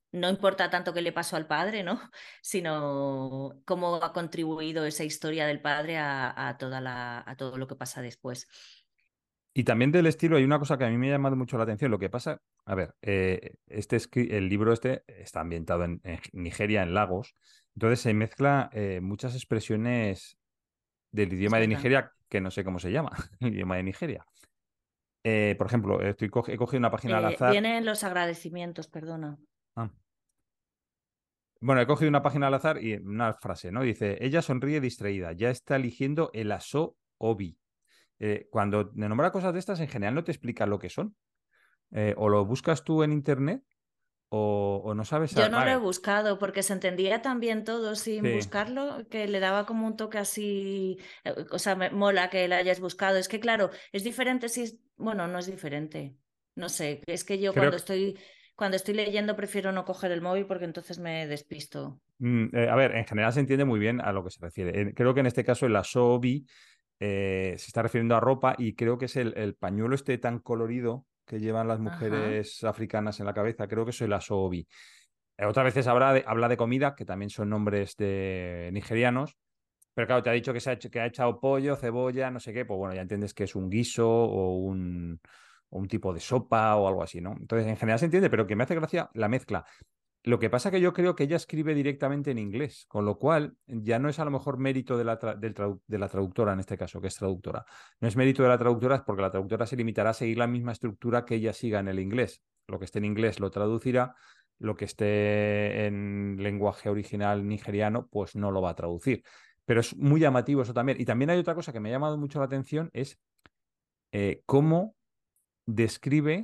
no importa tanto qué le pasó al padre, ¿no? Sino cómo ha contribuido esa historia del padre a, a toda la, a todo lo que pasa después. Y también del estilo hay una cosa que a mí me ha llamado mucho la atención. Lo que pasa, a ver, eh, este escri- el libro este está ambientado en, en Nigeria, en Lagos. Entonces se mezcla eh, muchas expresiones del Es idioma de verdad. Nigeria que no sé cómo se llama, el idioma de Nigeria. Eh, por ejemplo, estoy co- he cogido una página al Eh, azar. vienen los agradecimientos, perdona. Ah, bueno, he cogido una página al azar y una frase, ¿no? Dice, ella sonríe distraída, ya está eligiendo el aso obi. Eh, cuando me nombra cosas de estas, en general no te explica lo que son. Eh, o lo buscas tú en internet o, o no sabes. a- Yo no lo he Vale, buscado porque se entendía tan bien todo sin sí. buscarlo que le daba como un toque así, eh, o sea, me mola que la hayas buscado. Es que claro, es diferente si es, bueno, no es diferente. No sé, es que yo Creo cuando que, estoy cuando estoy leyendo prefiero no coger el móvil porque entonces me despisto. mm, eh, a ver, en general se entiende muy bien a lo que se refiere. Eh, creo que en este caso el asobi eh, se está refiriendo a ropa y creo que es el, el pañuelo este tan colorido que llevan las Ajá. mujeres africanas en la cabeza. Creo que es el asobi. Eh, otras veces habla de, habla de comida, que también son nombres de nigerianos. Pero claro, te ha dicho que, se ha hecho, que ha echado pollo, cebolla, no sé qué, pues bueno, ya entiendes que es un guiso o un, o un tipo de sopa o algo así, ¿no? Entonces, en general se entiende, pero que me hace gracia la mezcla. Lo que pasa que yo creo que ella escribe directamente en inglés, con lo cual ya no es a lo mejor mérito de la, tra- del tradu- de la traductora en este caso, que es traductora. No es mérito de la traductora porque la traductora se limitará a seguir la misma estructura que ella siga en el inglés. Lo que esté en inglés lo traducirá, lo que esté en lenguaje original nigeriano, pues no lo va a traducir. Pero es muy llamativo eso también. Y también hay otra cosa que me ha llamado mucho la atención, es eh, cómo describe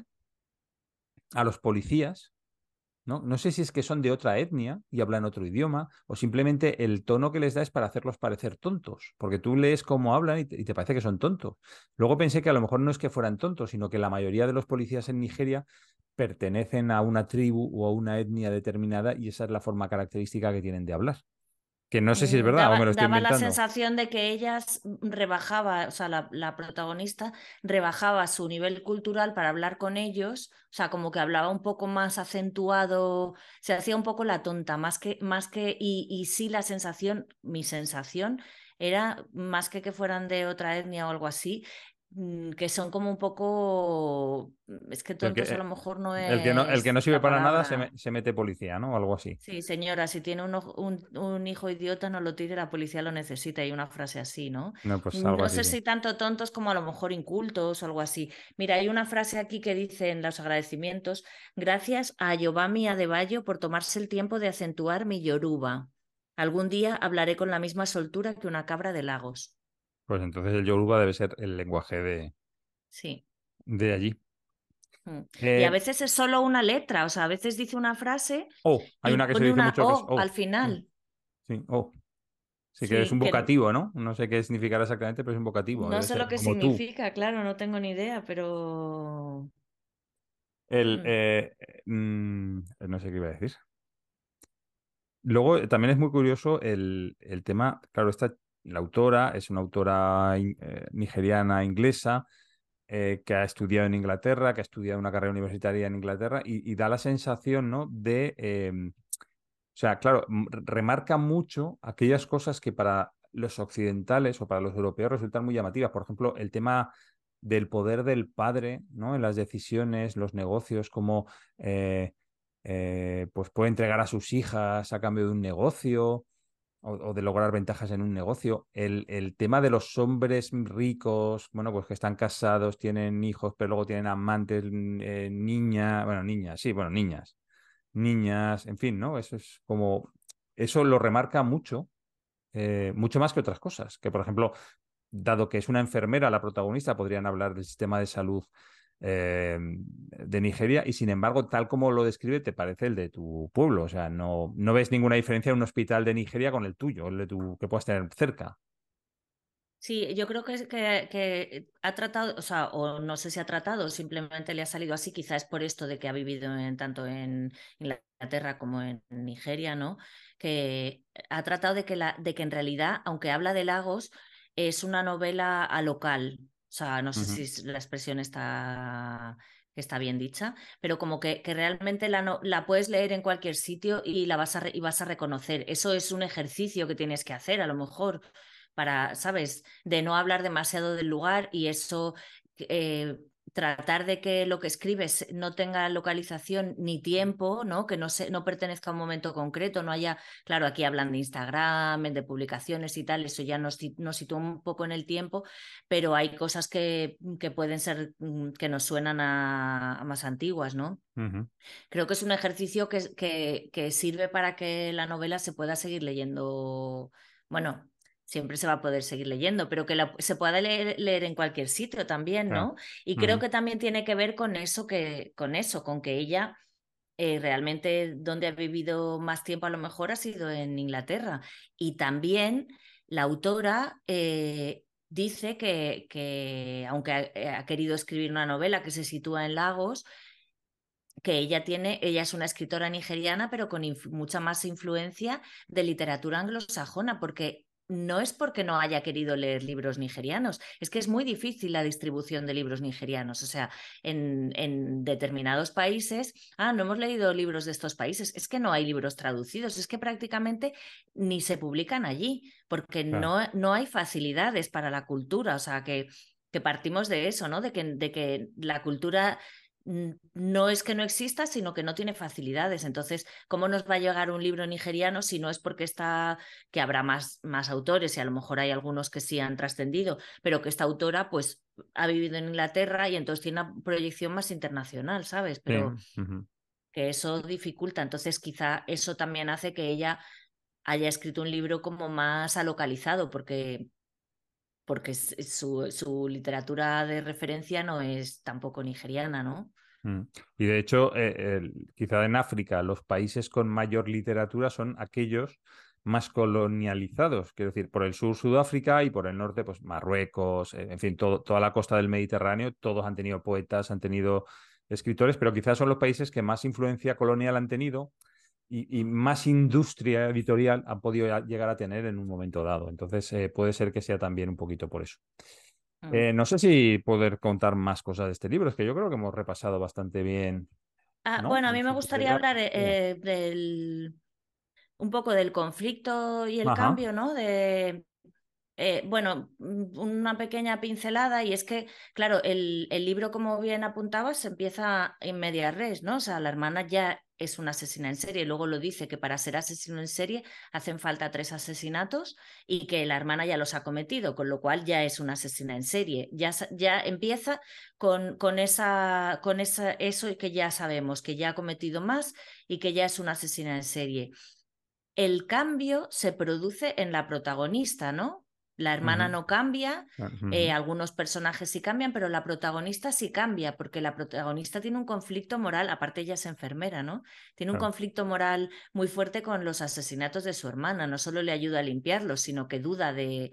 a los policías. ¿No? No sé si es que son de otra etnia y hablan otro idioma, o simplemente el tono que les da es para hacerlos parecer tontos, porque tú lees cómo hablan y te, y te parece que son tontos. Luego pensé que a lo mejor no es que fueran tontos, sino que la mayoría de los policías en Nigeria pertenecen a una tribu o a una etnia determinada y esa es la forma característica que tienen de hablar. Que no sé si es Mm, verdad o me Daba, lo estoy daba la inventando. sensación de que ella s- rebajaba, o sea, la, la protagonista rebajaba su nivel cultural para hablar con ellos, o sea, como que hablaba un poco más acentuado, se hacía un poco la tonta, más que, más que, y, y sí la sensación, mi sensación era más que que fueran de otra etnia o algo así, mm, que son como un poco, es que El que, tontos a lo eh, mejor no el que no, el que es no sirve la para nada se, me- palabra. se mete policía, ¿no? O algo así. Sí, señora, si tiene un, ojo- un- un hijo idiota, no lo tire, la policía lo necesita. Hay una frase así, ¿no? No, pues algo No así, sé sí. si tanto tontos como a lo mejor incultos o algo así. Mira, hay una frase aquí que dice en los agradecimientos, gracias a Yobami Adebayo por tomarse el tiempo de acentuar mi yoruba. Algún día hablaré con la misma soltura que una cabra de Lagos. Pues entonces el Yoruba debe ser el lenguaje de, Sí. de allí. Mm. Y a Eh, veces es solo una letra, o sea, a veces dice una frase oh, hay y una que se pone dice una mucho que es O al oh. Sí, final. sí, oh. Sí, que es Sí, un que vocativo, ¿no? No sé qué significará exactamente, pero es un vocativo. no Debe sé ser lo que como tú. significa, claro, no tengo ni idea, pero... El, mm, eh, mm, no sé qué iba a decir. Luego eh, también es muy curioso el, el tema, claro, esta, la autora es una autora in- eh, nigeriana inglesa eh, que ha estudiado en Inglaterra, que ha estudiado una carrera universitaria en Inglaterra y, y da la sensación, ¿no? De, eh, o sea, claro, m- remarca mucho aquellas cosas que para los occidentales o para los europeos resultan muy llamativas. Por ejemplo, el tema del poder del padre, ¿no? En las decisiones, los negocios, cómo eh, eh, pues puede entregar a sus hijas a cambio de un negocio o, o de lograr ventajas en un negocio. El, el tema de los hombres ricos, bueno, pues que están casados, tienen hijos, pero luego tienen amantes, eh, niñas, bueno, niñas, sí, bueno, niñas niñas, en fin, ¿no? Eso es como, eso lo remarca mucho, eh, mucho más que otras cosas, que por ejemplo, dado que es una enfermera la protagonista, podrían hablar del sistema de salud eh, de Nigeria y sin embargo, tal como lo describe, te parece el de tu pueblo, o sea, no, no ves ninguna diferencia en un hospital de Nigeria con el tuyo, el de tu, que puedas tener cerca. Sí, yo creo que, es- que, que ha tratado, o sea, o no sé si ha tratado, simplemente le ha salido así, quizás por esto de que ha vivido en, tanto en Inglaterra como en Nigeria, ¿no? Que ha tratado de que, la, de que en realidad, aunque habla de Lagos, es una novela a local. O sea, no sé si Ujú. es- la expresión está está bien dicha, pero como que, que realmente la, no, la puedes leer en cualquier sitio y la vas a, re, y vas a reconocer. Eso es un ejercicio que tienes que hacer, a lo mejor, para, ¿sabes? De no hablar demasiado del lugar y eso... Eh, tratar de que lo que escribes no tenga localización ni tiempo, ¿no? Que no, se, no pertenezca a un momento concreto, no haya, claro, aquí hablan de Instagram, de publicaciones y tal, eso ya nos, nos sitúa un poco en el tiempo, pero hay cosas que, que pueden ser, que nos suenan a, a más antiguas, ¿no? Uh-huh. Creo que es un ejercicio que, que, que sirve para que la novela se pueda seguir leyendo, bueno, siempre se va a poder seguir leyendo, pero que la, se pueda leer, leer, en cualquier sitio también, Yeah. ¿no? Y creo Uh-huh. que también tiene que ver con eso, que, con eso, con que ella eh, realmente donde ha vivido más tiempo a lo mejor ha sido en Inglaterra. Y también la autora eh, dice que, que aunque ha, ha querido escribir una novela que se sitúa en Lagos, que ella tiene, ella es una escritora nigeriana, pero con mucha más influencia de literatura anglosajona, porque no es porque no haya querido leer libros nigerianos, es que es muy difícil la distribución de libros nigerianos. O sea, en, en determinados países, ah, no hemos leído libros de estos países, es que no hay libros traducidos, es que prácticamente ni se publican allí, porque Yeah. no, no hay facilidades para la cultura. O sea, que, que partimos de eso, ¿no? De que, de que la cultura no es que no exista, sino que no tiene facilidades. Entonces, ¿cómo nos va a llegar un libro nigeriano si no es porque está, que habrá más, más autores y a lo mejor hay algunos que sí han trascendido, pero que esta autora pues ha vivido en Inglaterra y entonces tiene una proyección más internacional, ¿sabes? Sí. Pero Uh-huh. que eso dificulta. Entonces, quizá eso también hace que ella haya escrito un libro como más alocalizado, porque porque su, su literatura de referencia no es tampoco nigeriana, ¿no? Mm. Y de hecho, eh, el- quizá en África los países con mayor literatura son aquellos más colonializados, quiero decir, por el sur Sudáfrica y por el norte, pues Marruecos, eh, en fin, todo- toda la costa del Mediterráneo, todos han tenido poetas, han tenido escritores, pero quizás son los países que más influencia colonial han tenido y, y más industria editorial han podido a- llegar a tener en un momento dado. Entonces, eh, puede ser que sea también un poquito por eso. Mm. Eh, no sé si poder contar más cosas de este libro, es que yo creo que hemos repasado bastante bien, Ah, ¿no? bueno, a En mí me su gustaría integridad. hablar Dime. eh, del, un poco del conflicto y el Ajá. cambio, ¿no? De, Eh, bueno, mm, una pequeña pincelada y es que, claro, el, el libro, como bien apuntabas, empieza en media res, ¿no? O sea, la hermana ya es una asesina en serie, luego lo dice que para ser asesino en serie hacen falta tres asesinatos y que la hermana ya los ha cometido, con lo cual ya es una asesina en serie. Ya, ya empieza con, con, esa, con esa, eso que ya sabemos, que ya ha cometido más y que ya es una asesina en serie. El cambio se produce en la protagonista, ¿no? La hermana Ujú. no cambia, eh, Ujú. algunos personajes sí cambian, pero la protagonista sí cambia, porque la protagonista tiene un conflicto moral, aparte ella es enfermera, ¿no? Tiene un Claro. conflicto moral muy fuerte con los asesinatos de su hermana, no solo le ayuda a limpiarlos, sino que duda de,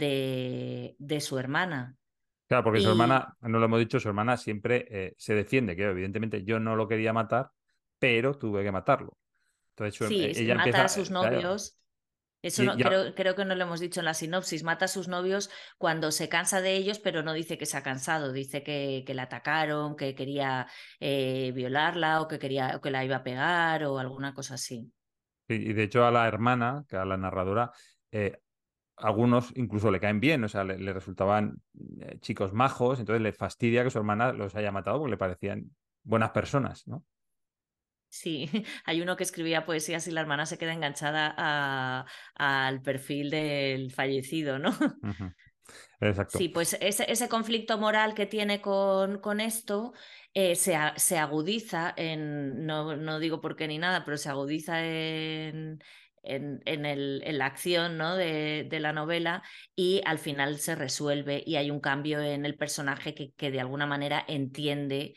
de, de su hermana. Claro, porque su Y hermana, no lo hemos dicho, su hermana siempre eh, se defiende, que evidentemente yo no lo quería matar, pero tuve que matarlo. Entonces su- sí, eh, ella mata a empieza, sus eh, claro, novios. Eso y no, ya, creo, creo que no lo hemos dicho en la sinopsis. Mata a sus novios cuando se cansa de ellos, pero no dice que se ha cansado. Dice que, que la atacaron, que quería eh, violarla o que quería o que la iba a pegar o alguna cosa así. y y de hecho a la hermana, que a la narradora, eh, algunos incluso le caen bien, o sea, le, le resultaban eh, chicos majos, entonces le fastidia que su hermana los haya matado porque le parecían buenas personas, ¿no? Sí, hay uno que escribía poesías y la hermana se queda enganchada a- al perfil del fallecido, ¿no? Ujú. Exacto. Sí, pues ese, ese conflicto moral que tiene con, con esto eh, se, a- se agudiza en, no, no digo por qué ni nada, pero se agudiza en, en, en el- en la acción, ¿no? de, de la novela y al final se resuelve y hay un cambio en el personaje que, que de alguna manera entiende,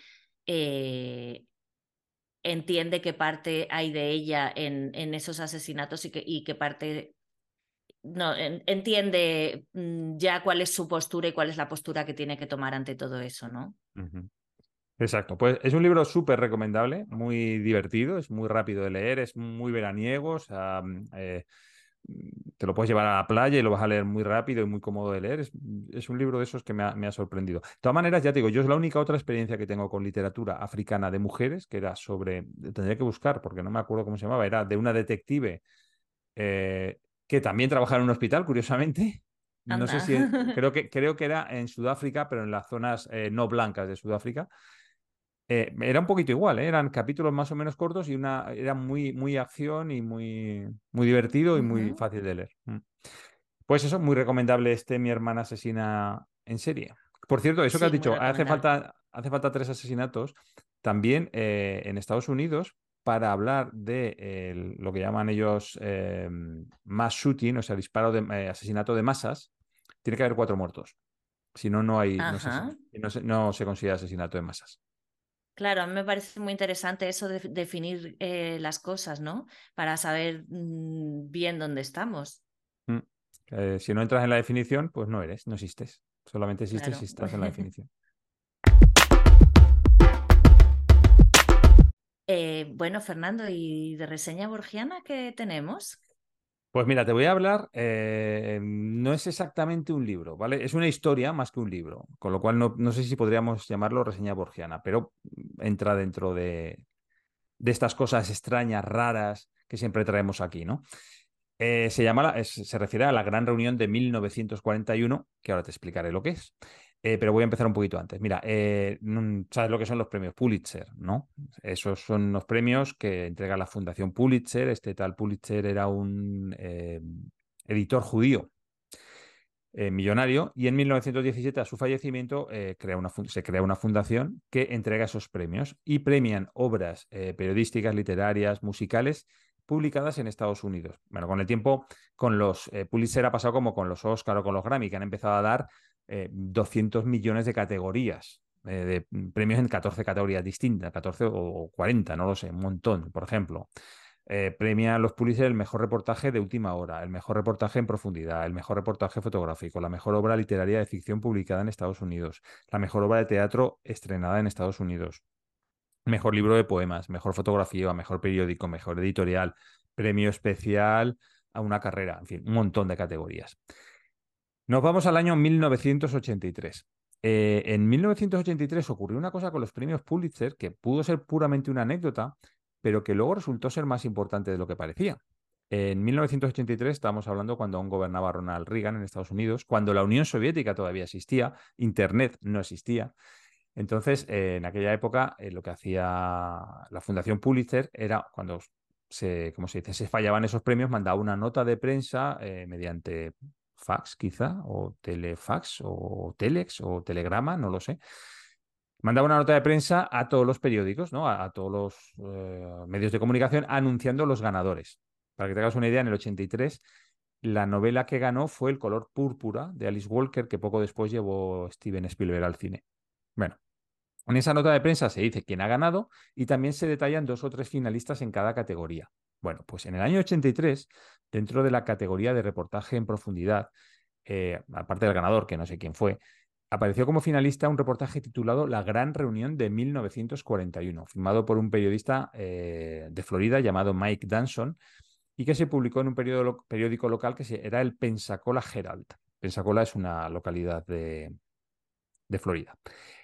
eh, entiende qué parte hay de ella en, en esos asesinatos y, que, y qué parte no, en- entiende mm, ya cuál es su postura y cuál es la postura que tiene que tomar ante todo eso, ¿no? Ujú. Exacto, pues es un libro súper recomendable, muy divertido, es muy rápido de leer, es muy veraniego, o sea, mm, eh, te lo puedes llevar a la playa y lo vas a leer muy rápido y muy cómodo de leer. Es, es un libro de esos que me ha, me ha sorprendido. De todas maneras, ya te digo, yo es la única otra experiencia que tengo con literatura africana de mujeres, que era sobre, tendría que buscar porque no me acuerdo cómo se llamaba, era de una detective eh, que también trabajaba en un hospital, curiosamente. No sé Anda. si, creo que, creo que era en Sudáfrica, pero en las zonas eh, no blancas de Sudáfrica. Eh, era un poquito igual, ¿eh? Eran capítulos más o menos cortos y una, era muy, muy acción y muy, muy divertido y muy Ujú. fácil de leer. Mm. Pues eso, muy recomendable este Mi hermana asesina en serie. Por cierto, eso que has Sí, muy dicho, hace recomendable. falta, hace falta tres asesinatos. También eh, en Estados Unidos, para hablar de el- lo que llaman ellos eh, mass shooting, o sea, disparo de eh, asesinato de masas, tiene que haber cuatro muertos. Si no, no hay, no se, Ajá. no se, no se considera asesinato de masas. Claro, a mí me parece muy interesante eso de definir eh, las cosas, ¿no? Para saber mm, bien dónde estamos. Mm. Eh, si no entras en la definición, pues no eres, no existes. Solamente existes si Claro. estás en la definición. Eh, bueno, Fernando, ¿y de reseña borgiana qué tenemos? Pues mira, te voy a hablar, eh, no es exactamente un libro, ¿vale? Es una historia más que un libro, con lo cual no, no sé si podríamos llamarlo reseña borgiana, pero entra dentro de, de estas cosas extrañas, raras que siempre traemos aquí, ¿no? Eh, se llama, la- es- se refiere a la gran reunión de mil novecientos cuarenta y uno, que ahora te explicaré lo que es. Eh, pero voy a empezar un poquito antes. Mira, eh, mm, ¿sabes lo que son los premios Pulitzer, no? Esos son los premios que entrega la Fundación Pulitzer. Este tal Pulitzer era un eh, editor judío eh, millonario, y en mil novecientos diecisiete, a su fallecimiento, eh, crea una fun- se crea una fundación que entrega esos premios y premian obras eh, periodísticas, literarias, musicales publicadas en Estados Unidos. Bueno, con el tiempo, con los eh, Pulitzer ha pasado como con los Oscar o con los Grammy, que han empezado a dar eh, doscientos millones de categorías, eh, de premios en catorce categorías distintas, catorce o cuarenta, no lo sé, un montón, por ejemplo. Eh, premia a los Pulitzer el mejor reportaje de última hora, el mejor reportaje en profundidad, el mejor reportaje fotográfico, la mejor obra literaria de ficción publicada en Estados Unidos, la mejor obra de teatro estrenada en Estados Unidos, mejor libro de poemas, mejor fotografía, mejor periódico, mejor editorial, premio especial a una carrera, en fin, un montón de categorías. Nos vamos al año mil novecientos ochenta y tres. Eh, en mil novecientos ochenta y tres ocurrió una cosa con los premios Pulitzer que pudo ser puramente una anécdota, pero que luego resultó ser más importante de lo que parecía. En mil novecientos ochenta y tres estábamos hablando cuando aún gobernaba Ronald Reagan en Estados Unidos, cuando la Unión Soviética todavía existía, Internet no existía. Entonces, eh, en aquella época, eh, lo que hacía la Fundación Pulitzer era, cuando se, como se dice, se fallaban esos premios, mandaba una nota de prensa eh, mediante fax, quizá, o telefax, o telex, o telegrama, no lo sé. Mandaba una nota de prensa a todos los periódicos, ¿no? A, a todos los eh, medios de comunicación anunciando los ganadores. Para que te hagas una idea, en el ochenta y tres la novela que ganó fue El color púrpura de Alice Walker, que poco después llevó Steven Spielberg al cine. Bueno, en esa nota de prensa se dice quién ha ganado y también se detallan dos o tres finalistas en cada categoría. Bueno, pues en el año ochenta y tres, dentro de la categoría de reportaje en profundidad, eh, aparte del ganador, que no sé quién fue, apareció como finalista un reportaje titulado La Gran Reunión de mil novecientos cuarenta y uno, firmado por un periodista eh, de Florida llamado Mike Danson, y que se publicó en un periódico, periódico local que era el Pensacola Herald. Pensacola es una localidad de, de Florida.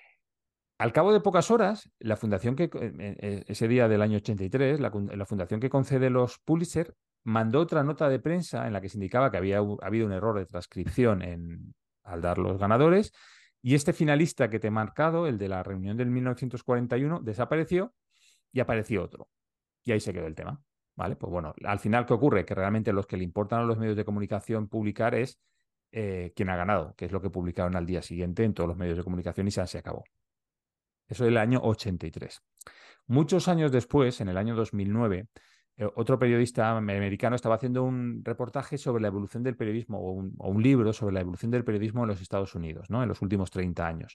Al cabo de pocas horas, la fundación que, eh, eh, ese día del año ochenta y tres, la, la fundación que concede los Pulitzer mandó otra nota de prensa en la que se indicaba que había habido un error de transcripción en, al dar los ganadores, y este finalista que te he marcado, el de la reunión del mil novecientos cuarenta y uno, desapareció y apareció otro. Y ahí se quedó el tema. ¿Vale? Pues bueno, al final, ¿qué ocurre? Que realmente los que le importan a los medios de comunicación publicar es eh, quién ha ganado, que es lo que publicaron al día siguiente en todos los medios de comunicación, y se, se acabó. Eso del año ochenta y tres. Muchos años después, en el año dos mil nueve, eh, otro periodista americano estaba haciendo un reportaje sobre la evolución del periodismo, o un, o un libro sobre la evolución del periodismo en los Estados Unidos, ¿no? En los últimos treinta años.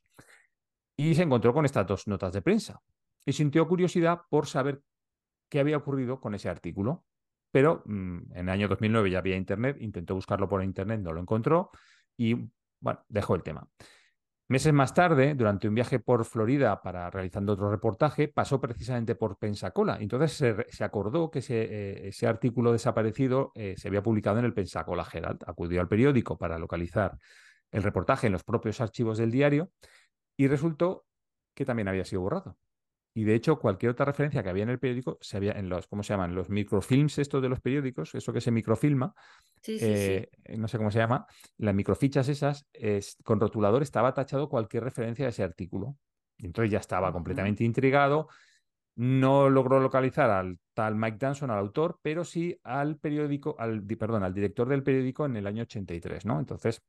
Y se encontró con estas dos notas de prensa y sintió curiosidad por saber qué había ocurrido con ese artículo. Pero mmm, en el año dos mil nueve ya había Internet, intentó buscarlo por Internet, no lo encontró y, bueno, dejó el tema. Meses más tarde, durante un viaje por Florida para realizando otro reportaje, pasó precisamente por Pensacola. Entonces se, se acordó que ese, eh, ese artículo desaparecido eh, se había publicado en el Pensacola Herald. Acudió al periódico para localizar el reportaje en los propios archivos del diario y resultó que también había sido borrado. Y de hecho, cualquier otra referencia que había en el periódico, se había en los, ¿cómo se llaman? Los microfilms estos de los periódicos, eso que se microfilma, Sí, sí, eh, sí. no sé cómo se llama, las microfichas esas, es, con rotulador estaba tachado cualquier referencia a ese artículo. Y entonces ya estaba Ujú. completamente intrigado, no logró localizar al tal Mike Danson, al autor, pero sí al periódico, al, perdón, al director del periódico en el año ochenta y tres, ¿no? Entonces,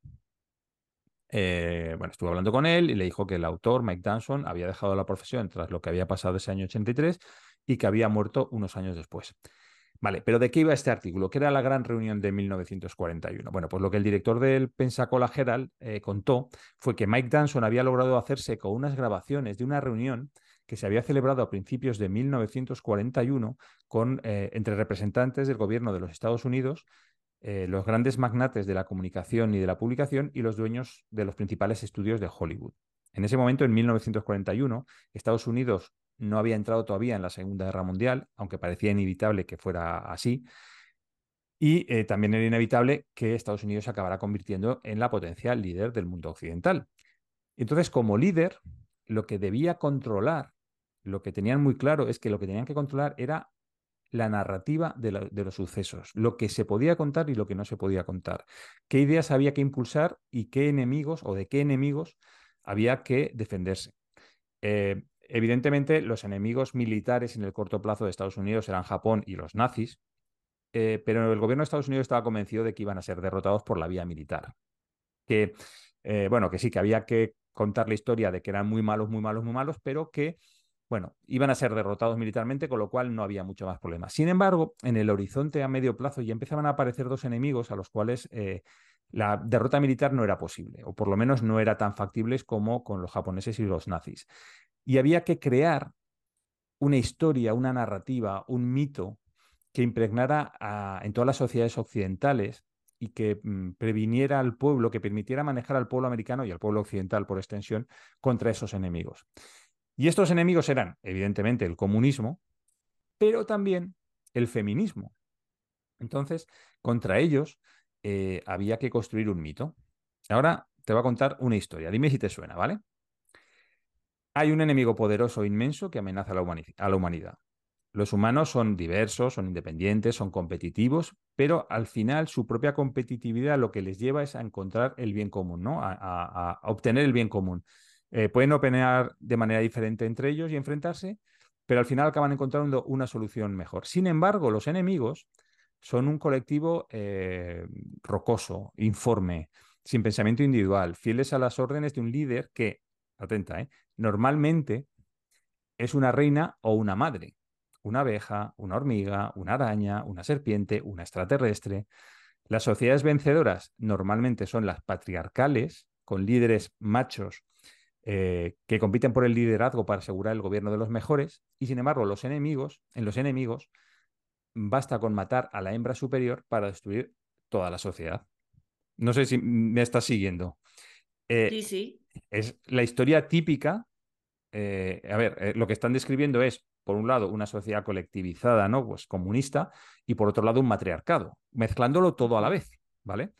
eh, bueno, estuve hablando con él y le dijo que el autor, Mike Danson, había dejado la profesión tras lo que había pasado ese año ochenta y tres y que había muerto unos años después. Vale, pero ¿de qué iba este artículo? ¿Qué era la gran reunión de mil novecientos cuarenta y uno? Bueno, pues lo que el director del Pensacola Herald eh, contó fue que Mike Danson había logrado hacerse con unas grabaciones de una reunión que se había celebrado a principios de mil novecientos cuarenta y uno con, eh, entre representantes del gobierno de los Estados Unidos, eh, los grandes magnates de la comunicación y de la publicación y los dueños de los principales estudios de Hollywood. En ese momento, en mil novecientos cuarenta y uno, Estados Unidos no había entrado todavía en la Segunda Guerra Mundial, aunque parecía inevitable que fuera así, y eh, también era inevitable que Estados Unidos se acabara convirtiendo en la potencia líder del mundo occidental. Entonces, como líder, lo que debía controlar, lo que tenían muy claro es que lo que tenían que controlar era la narrativa de, la, de, los sucesos, lo que se podía contar y lo que no se podía contar, qué ideas había que impulsar y qué enemigos o de qué enemigos había que defenderse. Eh, evidentemente, los enemigos militares en el corto plazo de Estados Unidos eran Japón y los nazis, eh, pero el gobierno de Estados Unidos estaba convencido de que iban a ser derrotados por la vía militar. Que, eh, bueno, que sí, que había que contar la historia de que eran muy malos, muy malos, muy malos, pero que, bueno, iban a ser derrotados militarmente, con lo cual no había mucho más problema. Sin embargo, en el horizonte a medio plazo ya empezaban a aparecer dos enemigos a los cuales eh, la derrota militar no era posible, o por lo menos no era tan factible como con los japoneses y los nazis. Y había que crear una historia, una narrativa, un mito que impregnara a, en todas las sociedades occidentales y que mm, previniera al pueblo, que permitiera manejar al pueblo americano y al pueblo occidental por extensión contra esos enemigos. Y estos enemigos eran, evidentemente, el comunismo, pero también el feminismo. Entonces, contra ellos eh, había que construir un mito. Ahora te voy a contar una historia. Dime si te suena, ¿vale? Hay un enemigo poderoso e inmenso que amenaza a la, humani a la humanidad. Los humanos son diversos, son independientes, son competitivos, pero al final su propia competitividad lo que les lleva es a encontrar el bien común, ¿no? A, a, a obtener el bien común. Eh, pueden opinar de manera diferente entre ellos y enfrentarse, pero al final acaban encontrando una solución mejor. Sin embargo, los enemigos son un colectivo eh, rocoso, informe, sin pensamiento individual, fieles a las órdenes de un líder que, atenta, ¿eh? Normalmente es una reina o una madre, una abeja, una hormiga, una araña, una serpiente, una extraterrestre. Las sociedades vencedoras normalmente son las patriarcales, con líderes machos eh, que compiten por el liderazgo para asegurar el gobierno de los mejores, y sin embargo los enemigos, en los enemigos, basta con matar a la hembra superior para destruir toda la sociedad. No sé si me estás siguiendo. Eh, Sí, sí. es la historia típica. Eh, a ver, eh, lo que están describiendo es, por un lado, una sociedad colectivizada, ¿no? Pues comunista, y por otro lado, un matriarcado, mezclándolo todo a la Ujú. vez, ¿vale?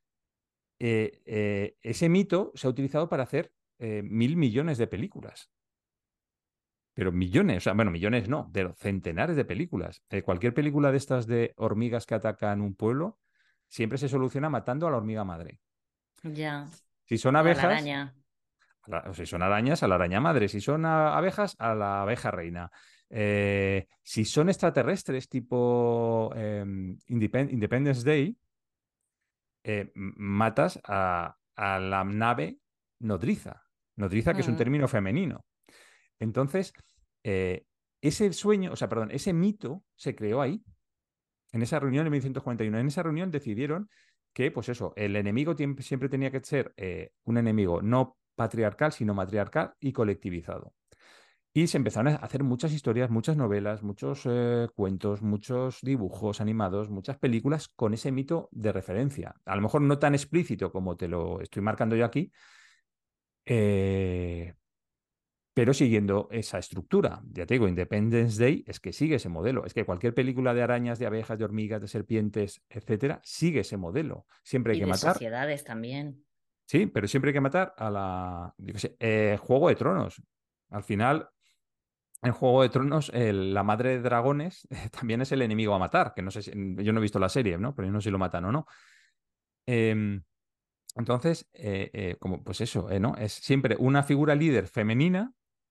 Eh, eh, ese mito se ha utilizado para hacer eh, mil millones de películas, pero millones, o sea, bueno, millones no, de centenares de películas. Eh, cualquier película de estas de hormigas que atacan un pueblo siempre se soluciona matando a la hormiga madre. Ya. Si son O a la abejas, araña. a la- o si son arañas, a la araña madre. Si son a- abejas, a la abeja reina. Eh, si son extraterrestres tipo eh, Independ- Independence Day, eh, m- matas a, a la nave nodriza. Nodriza, que es un Mm. término femenino. Entonces, eh, ese sueño, o sea, perdón, ese mito se creó ahí, en esa reunión en mil novecientos cuarenta y uno. En esa reunión decidieron que, pues eso, el enemigo tiemp- siempre tenía que ser eh, un enemigo no patriarcal, sino matriarcal y colectivizado. Y se empezaron a hacer muchas historias, muchas novelas, muchos eh, cuentos, muchos dibujos animados, muchas películas con ese mito de referencia. A lo mejor no tan explícito como te lo estoy marcando yo aquí, Eh, pero siguiendo esa estructura. Ya te digo, Independence Day es que sigue ese modelo. Es que cualquier película de arañas, de abejas, de hormigas, de serpientes, etcétera, sigue ese modelo. Siempre hay Y que de matar, sociedades también. sí, pero siempre hay que matar a la, yo qué sé, eh, Juego de Tronos. Al final, en Juego de Tronos, el- la madre de dragones también es el enemigo a matar, que no sé si, yo no he visto la serie, ¿no? Pero yo no sé si lo matan o no. Em, entonces, eh, eh, como pues eso, eh, ¿no? Es siempre una figura líder femenina.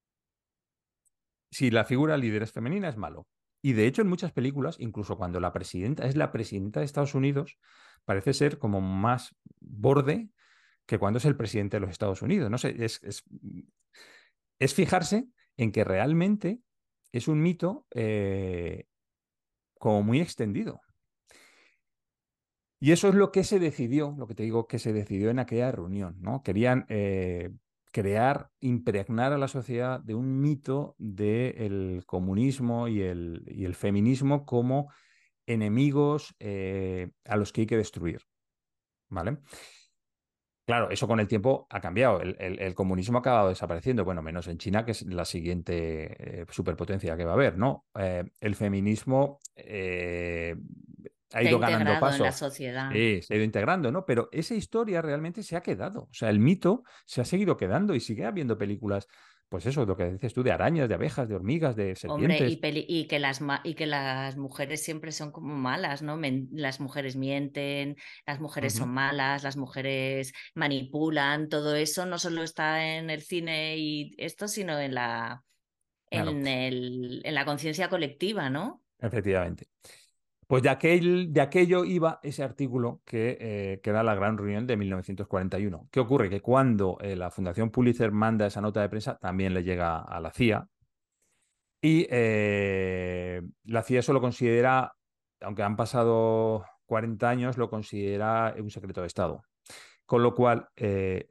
Si la figura líder es femenina, es malo. Y de hecho, en muchas películas, incluso cuando la presidenta es la presidenta de Estados Unidos, parece ser como más borde que cuando es el presidente de los Estados Unidos. No sé, es, es, es fijarse en que realmente es un mito eh, como muy extendido. Y eso es lo que se decidió, lo que te digo que se decidió en aquella reunión, ¿no? Querían eh, crear, impregnar a la sociedad de un mito del comunismo y el, y el feminismo como enemigos eh, a los que hay que destruir, ¿vale? Claro, eso con el tiempo ha cambiado. El, el- el comunismo ha acabado desapareciendo, bueno, menos en China, que es la siguiente eh, superpotencia que va a haber, ¿no? Eh, el feminismo eh, ha Se ha ido ganando integrado en la paso. sociedad. Sí, se ha ido integrando, ¿no? Pero esa historia realmente se ha quedado. O sea, el mito se ha seguido quedando y sigue habiendo películas, pues eso, lo que dices tú, de arañas, de abejas, de hormigas, de Hombre, y, serpientes. peli- y, que las ma- y que las mujeres siempre son como malas, ¿no? Men- las mujeres mienten, las mujeres son Ujú. malas, las mujeres manipulan, todo eso no solo está en el cine y esto, sino en la, Claro, en el, en la conciencia colectiva, ¿no? efectivamente. Pues de, aquel, de aquello iba ese artículo que, eh, que da la gran reunión de mil novecientos cuarenta y uno. ¿Qué ocurre? Que cuando eh, la Fundación Pulitzer manda esa nota de prensa, también le llega a la C I A y eh, la C I A eso lo considera, aunque han pasado cuarenta años, lo considera un secreto de Estado. Con lo cual, eh,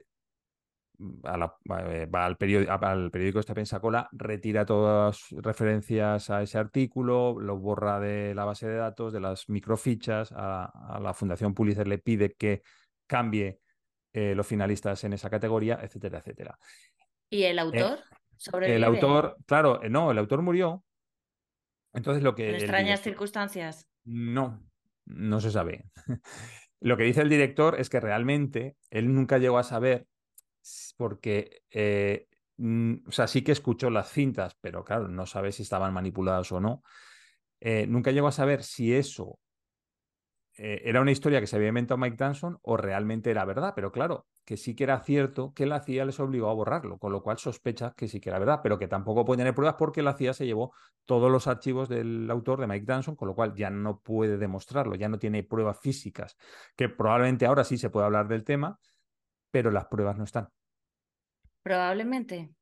a la- eh, va al periódico, al periódico este Pensacola, retira todas referencias a ese artículo, lo borra de la base de datos, de las microfichas, a, a la Fundación Pulitzer le pide que cambie eh, los finalistas en esa categoría, etcétera, etcétera. ¿Y el Eh, autor el sobrevive autor, claro, eh, no, el autor murió, entonces lo en que el extrañas director, circunstancias? no, no se sabe. Lo que dice el director es que realmente él nunca llegó a saber porque, eh, mm, o sea, sí que escuchó las cintas, pero claro, no sabe si estaban manipuladas o no. Eh, nunca llegó a saber si eso eh, era una historia que se había inventado Mike Danson o realmente era verdad, pero claro, que sí que era cierto que la C I A les obligó a borrarlo, con lo cual sospecha que sí que era verdad, pero que tampoco puede tener pruebas porque la C I A se llevó todos los archivos del autor de Mike Danson, con lo cual ya no puede demostrarlo, ya no tiene pruebas físicas, que probablemente ahora sí se puede hablar del tema, pero las pruebas no están. Probablemente.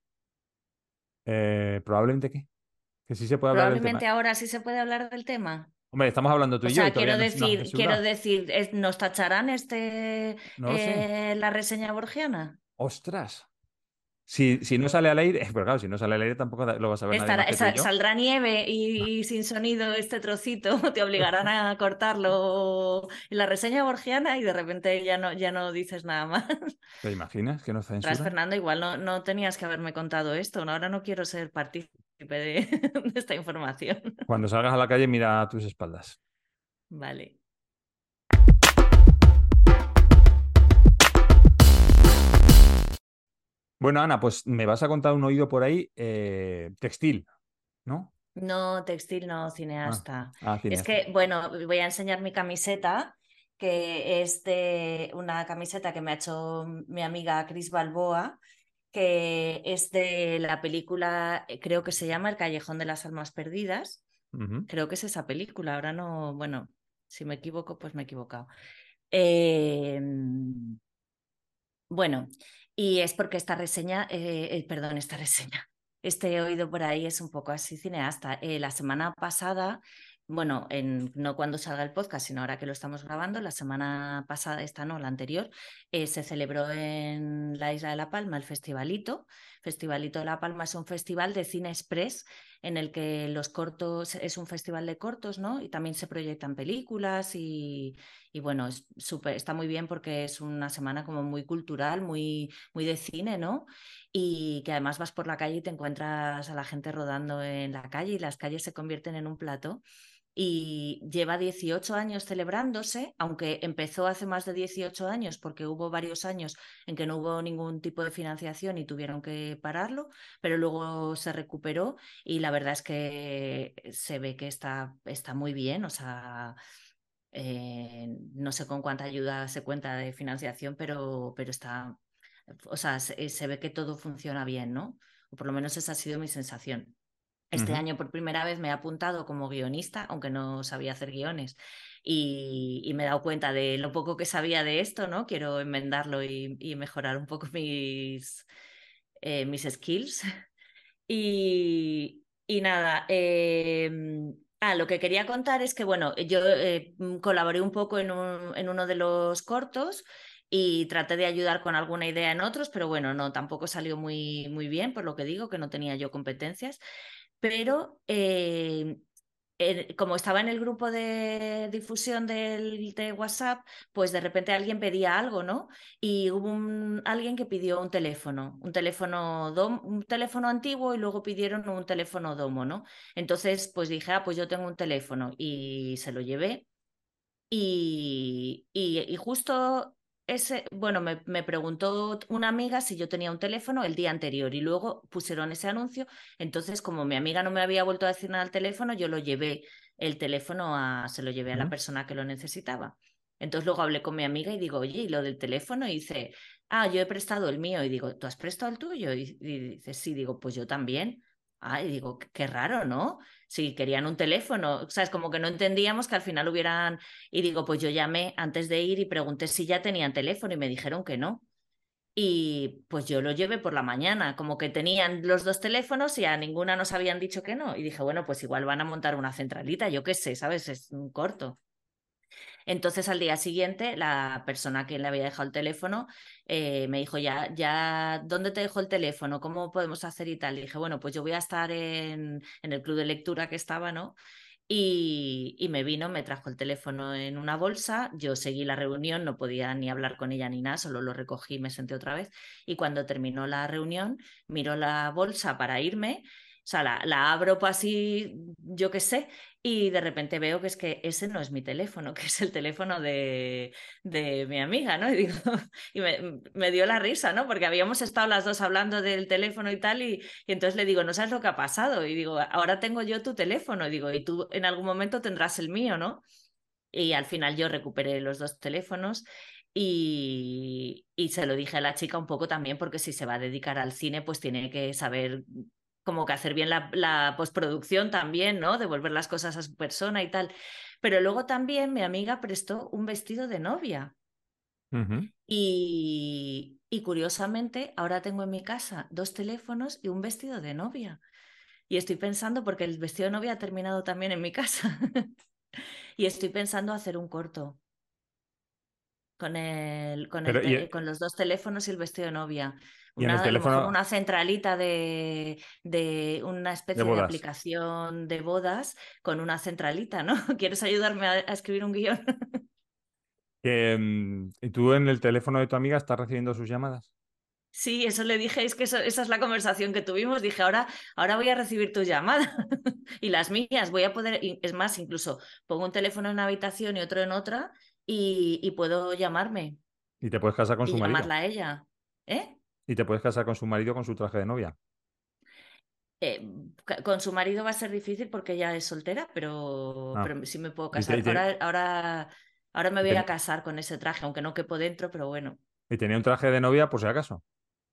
Eh, probablemente que, que sí se puede hablar del tema. Probablemente ahora sí se puede hablar del tema. Hombre, estamos hablando tú O y yo y sea, todavía quiero no, no has decir, quiero censurado. decir, es- ¿nos tacharán este No lo sé. eh, la reseña borgiana? Ostras. Si, si no sale al aire, pero claro, si no sale al aire tampoco lo va a saber nadie más Estará- que tú y sa- yo. saldrá nieve y, y sin sonido este trocito, te obligarán a cortarlo en la reseña borgiana y de repente ya no, ya no dices nada más. ¿Te imaginas que nos Tras censuran? Fernando, igual no, no tenías que haberme contado esto, ¿no? Ahora no quiero ser partícipe de, de esta información. Cuando salgas a la calle, mira a tus espaldas. Vale. Bueno, Ana, pues me vas a contar un oído por ahí eh, textil, ¿no? No, textil, no, Ah, cineasta. ah, Es cineasta. que, bueno, voy a enseñar mi camiseta, que es de una camiseta que me ha hecho mi amiga Cris Balboa, que es de la película, eh, creo que se llama El Callejón de las Almas Perdidas. Ujú, Creo que es esa película. Ahora no, bueno, si me equivoco, pues me he equivocado. Eh, bueno, y es porque esta reseña, eh, eh, perdón, esta reseña, este oído por ahí es un poco así cineasta. Eh, la semana pasada, bueno, en, no cuando salga el podcast, sino ahora que lo estamos grabando, la semana pasada, esta no, la anterior, eh, se celebró en la isla de La Palma el Festivalito. Festivalito de La Palma es un festival de cine express en el que los cortos, es un festival de cortos, ¿no? Y también se proyectan películas y, y bueno, es súper, está muy bien porque es una semana como muy cultural, muy, muy de cine, ¿no? Y que además vas por la calle y te encuentras a la gente rodando en la calle y las calles se convierten en un plató y lleva dieciocho años celebrándose, aunque empezó hace más de dieciocho años porque hubo varios años en que no hubo ningún tipo de financiación y tuvieron que pararlo, pero luego se recuperó y la verdad es que se ve que está, está muy bien, o sea, eh, no sé con cuánta ayuda se cuenta de financiación, pero, pero está, o sea, se, se ve que todo funciona bien, ¿no? O por lo menos esa ha sido mi sensación. Este Ujú. año por primera vez me he apuntado como guionista, aunque no sabía hacer guiones, y, y me he dado cuenta de lo poco que sabía de esto, ¿no? Quiero enmendarlo y, y mejorar un poco mis, eh, mis skills. Y, y nada, eh, ah, lo que quería contar es que, bueno, yo eh, colaboré un poco en, un- en uno de los cortos y traté de ayudar con alguna idea en otros, pero bueno, no, tampoco salió muy, muy bien, por lo que digo, que no tenía yo competencias. Pero eh, eh, como estaba en el grupo de difusión del, de WhatsApp, pues de repente alguien pedía algo, ¿no? Y hubo un, alguien que pidió un teléfono, un teléfono, dom, un teléfono antiguo y luego pidieron un teléfono domo, ¿no? Entonces, pues dije, ah, pues yo tengo un teléfono y se lo llevé. Y, y- y justo ese, bueno, me, me preguntó una amiga si yo tenía un teléfono el día anterior y luego pusieron ese anuncio. Entonces, como mi amiga no me había vuelto a decir nada al teléfono, yo lo llevé el teléfono a, se lo llevé a la Ujú. persona que lo necesitaba. Entonces luego hablé con mi amiga y digo, oye, ¿y lo del teléfono? Y dice, ah, yo he prestado el mío. Y digo, ¿tú has prestado el tuyo? Y, y dice, sí, digo, pues yo también. Ah, y digo, qué, qué raro, ¿no? Si querían un teléfono, o sea, es como que no entendíamos que al final hubieran y digo, pues yo llamé antes de ir y pregunté si ya tenían teléfono y me dijeron que no. Y pues yo lo llevé por la mañana, como que tenían los dos teléfonos y a ninguna nos habían dicho que no. Y dije, bueno, pues igual van a montar una centralita, yo qué sé, ¿sabes? Es un corto. Entonces al día siguiente la persona que le había dejado el teléfono eh, me dijo, ya, ya, ¿dónde te dejo el teléfono? ¿Cómo podemos hacer y tal? Y dije, bueno, pues yo voy a estar en, en el club de lectura que estaba, ¿no? Y, y me vino, me trajo el teléfono en una bolsa, yo seguí la reunión, no podía ni hablar con ella ni nada, solo lo recogí y me senté otra vez. Y cuando terminó la reunión, miró la bolsa para irme, o sea, la, la abro pues así, yo qué sé, y de repente veo que es que ese no es mi teléfono, que es el teléfono de, de mi amiga, ¿no? Y digo, y me, me dio la risa, ¿no? Porque habíamos estado las dos hablando del teléfono y tal, y, y entonces le digo, ¿no sabes lo que ha pasado? Y digo, ahora tengo yo tu teléfono, y digo, y tú en algún momento tendrás el mío, ¿no? Y al final yo recuperé los dos teléfonos y, y se lo dije a la chica un poco también, porque si se va a dedicar al cine, pues tiene que saber como que hacer bien la, la postproducción también, ¿no? Devolver las cosas a su persona y tal. Pero luego también mi amiga prestó un vestido de novia. Ujú. Y, y curiosamente, ahora tengo en mi casa dos teléfonos y un vestido de novia. Y estoy pensando, porque el vestido de novia ha terminado también en mi casa, y estoy pensando hacer un corto con, el, con, el Pero, ¿y, te- con los dos teléfonos y el vestido de novia. y en el Una, a lo mejor teléfono una centralita de, de una de especie de bodas? aplicación de bodas con una centralita, ¿no? ¿Quieres ayudarme a, a escribir un guión? Que, mm, ¿y tú en el teléfono de tu amiga estás recibiendo sus llamadas? Sí, eso le dije, es que eso- esa es la conversación que tuvimos. Dije, ahora, ahora voy a recibir tu llamada y las mías. Voy a poder, y es más, incluso pongo un teléfono en una habitación y otro en otra y, y puedo llamarme Y te puedes casar con su y marido. llamarla a ella. ¿Eh? Y te puedes casar con su marido con su traje de novia. Eh, ca- con su marido va a ser difícil porque ella es soltera, pero, Ah. pero sí me puedo Y, te- y casar. te- Ahora, ahora, ahora me y voy a ten- casar con ese traje, aunque no quepo dentro, pero bueno. y tenía un traje de novia por si acaso.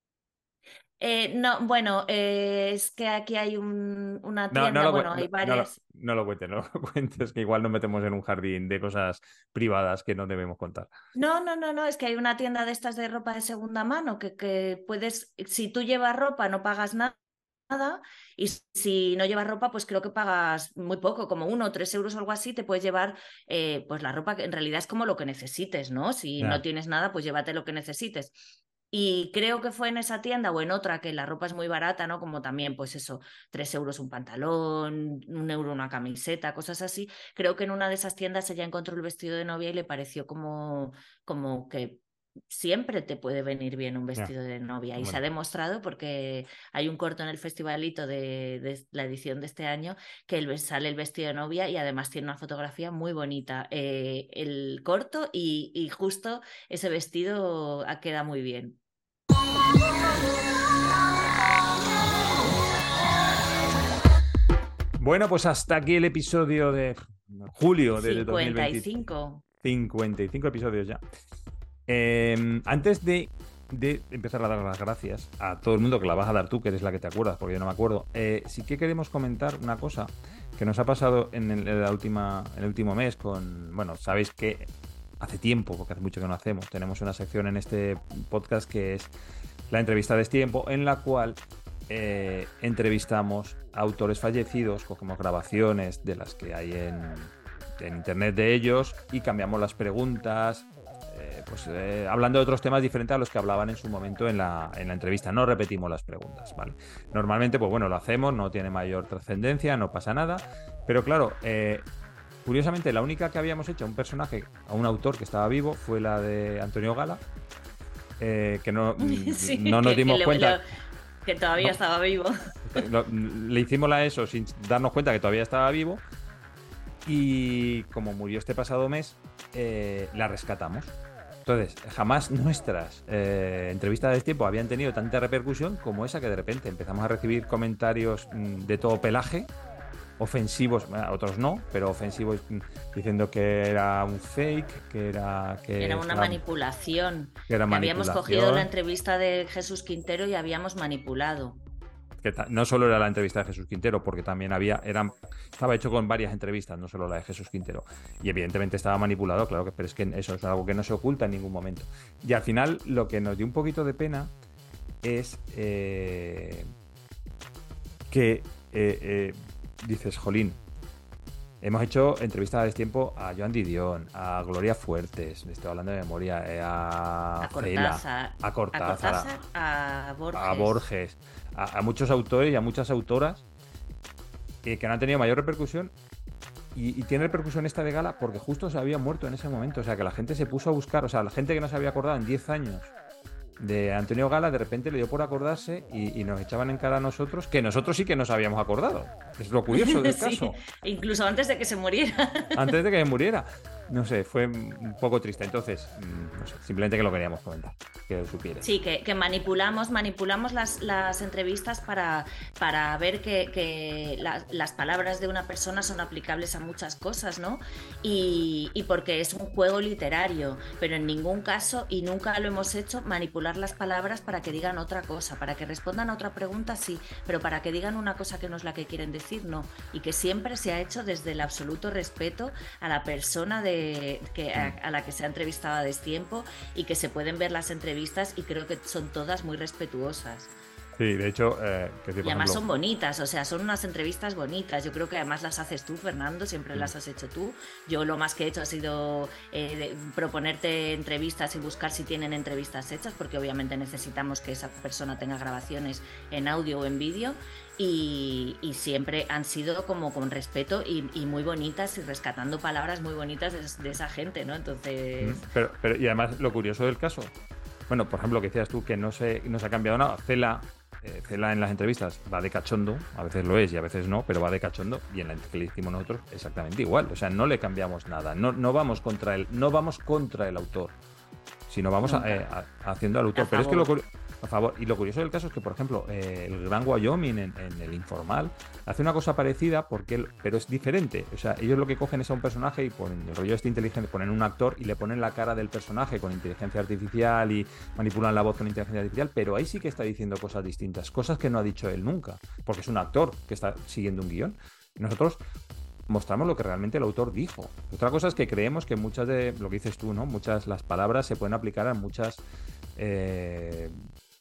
Eh, no, bueno, eh, es que aquí hay un- una No, no tienda, lo, cue- bueno, no, hay no lo, varias. no lo cuentes, no lo cuentes, que igual nos metemos en un jardín de cosas privadas que no debemos contar. No, no, no, no, es que hay una tienda de estas de ropa de segunda mano que, que puedes, si tú llevas ropa no pagas na- nada y si no llevas ropa pues creo que pagas muy poco, como uno o tres euros o algo así, te puedes llevar eh, pues la ropa que en realidad es como lo que necesites, ¿no? Si no Ya. tienes nada pues llévate lo que necesites. Y creo que fue en esa tienda o en otra que la ropa es muy barata, ¿no? Como también, pues eso, tres euros un pantalón, un euro una camiseta, cosas así. Creo que en una de esas tiendas ella encontró el vestido de novia y le pareció como, como que siempre te puede venir bien un Ya, vestido de novia. Y se ha bueno. demostrado porque hay un corto en el festivalito de, de la edición de este año que el, sale el vestido de novia y además tiene una fotografía muy bonita. Eh, el corto y, y justo ese vestido queda muy bien. Bueno, pues hasta aquí el episodio de julio del dos mil cincuenta y veinte. cinco. cincuenta y cinco episodios ya. Eh, antes de, de empezar a dar las gracias a todo el mundo, que la vas a dar tú, que eres la que te acuerdas, porque yo no me acuerdo, eh, sí que queremos comentar una cosa que nos ha pasado en el, en la última, en el último mes con, bueno, sabéis que hace tiempo, porque hace mucho que no hacemos, tenemos una sección en este podcast que es la entrevista de Destiempo, en la cual eh, entrevistamos a autores fallecidos, cogemos grabaciones de las que hay en, en internet de ellos y cambiamos las preguntas, eh, pues eh, hablando de otros temas diferentes a los que hablaban en su momento en la, en la entrevista. No repetimos las preguntas, ¿vale? Normalmente, pues bueno, lo hacemos, no tiene mayor trascendencia, no pasa nada, pero claro, eh, curiosamente la única que habíamos hecho a un personaje, a un autor que estaba vivo, fue la de Antonio Gala, eh, que no, Sí, no nos que, que dimos le- cuenta. lo- que todavía No, estaba vivo. lo- le hicimos la eso sin darnos cuenta que todavía estaba vivo y como murió este pasado mes, eh, la rescatamos. Entonces, jamás nuestras eh, entrevistas de tiempo habían tenido tanta repercusión como esa, que de repente empezamos a recibir comentarios mm, de todo pelaje, ofensivos, bueno, otros no, pero ofensivos, mm, diciendo que era un fake, que era que Era una estaba- manipulación. que era Que habíamos cogido la manipulación. entrevista de Jesús Quintero y habíamos manipulado. Que ta- no solo era la entrevista de Jesús Quintero, porque también había, eran, estaba hecho con varias entrevistas, no solo la de Jesús Quintero. Y evidentemente estaba manipulado, claro que, pero es que eso es algo que no se oculta en ningún momento. Y al final, lo que nos dio un poquito de pena es eh, que eh, eh, dices, jolín, hemos hecho entrevistas a destiempo a Joan Didion, a Gloria Fuertes, estoy hablando de memoria, eh, a, A Cela, Cortázar, a a Cortázar, Cortázar, a Borges. a Borges, a, a muchos autores y a muchas autoras eh, que no han tenido mayor repercusión. Y, y tiene repercusión esta de Gala porque justo se había muerto en ese momento. O sea, que la gente se puso a buscar. O sea, la gente que no se había acordado en diez años de Antonio Gala, de repente le dio por acordarse y, y nos echaban en cara a nosotros, que nosotros sí que nos habíamos acordado. Es lo curioso del Sí, caso. incluso antes de que se muriera. Antes de que muriera. No sé, fue un poco triste. Entonces, no sé, simplemente que lo queríamos comentar, que lo supieras. Sí, que, que manipulamos, manipulamos las, las entrevistas para, para ver que, que la, las palabras de una persona son aplicables a muchas cosas, ¿no? Y, y porque es un juego literario, pero en ningún caso, y nunca lo hemos hecho, manipular las palabras para que digan otra cosa, para que respondan a otra pregunta, sí, pero para que digan una cosa que no es la que quieren decir, no. Y que siempre se ha hecho desde el absoluto respeto a la persona de Que, a, a la que se ha entrevistado a destiempo y que se pueden ver las entrevistas y creo que son todas muy respetuosas. Sí, de hecho, eh, que sí, por Y además ejemplo, son bonitas, o sea, son unas entrevistas bonitas. Yo creo que además las haces tú, Fernando, siempre mm. las has hecho tú. Yo lo más que he hecho ha sido eh, de, proponerte entrevistas y buscar si tienen entrevistas hechas, porque obviamente necesitamos que esa persona tenga grabaciones en audio o en vídeo. Y, y siempre han sido como con respeto y, y muy bonitas y rescatando palabras muy bonitas de, de esa gente, ¿no? Entonces... Mm, Pero, pero, y además, lo curioso del caso, bueno, por ejemplo, que decías tú que no se, no se ha cambiado nada. Cela, eh, Cela en las entrevistas va de cachondo, a veces lo es y a veces no, pero va de cachondo, y en la que le hicimos nosotros exactamente igual. O sea, no le cambiamos nada, no, no vamos contra el, no vamos contra el autor, sino vamos a, eh, a, haciendo al autor. A Pero es que lo favor. a favor. Y lo curioso del caso es que, por ejemplo, eh, el Gran Wyoming en, en el Informal hace una cosa parecida, porque él, pero es diferente. O sea, ellos lo que cogen es a un personaje y ponen el rollo este inteligente, ponen un actor y le ponen la cara del personaje con inteligencia artificial y manipulan la voz con inteligencia artificial, pero ahí sí que está diciendo cosas distintas, cosas que no ha dicho él nunca, porque es un actor que está siguiendo un guión. Y nosotros mostramos lo que realmente el autor dijo. Otra cosa es que creemos que muchas de lo que dices tú, ¿no? Muchas las palabras se pueden aplicar a muchas eh,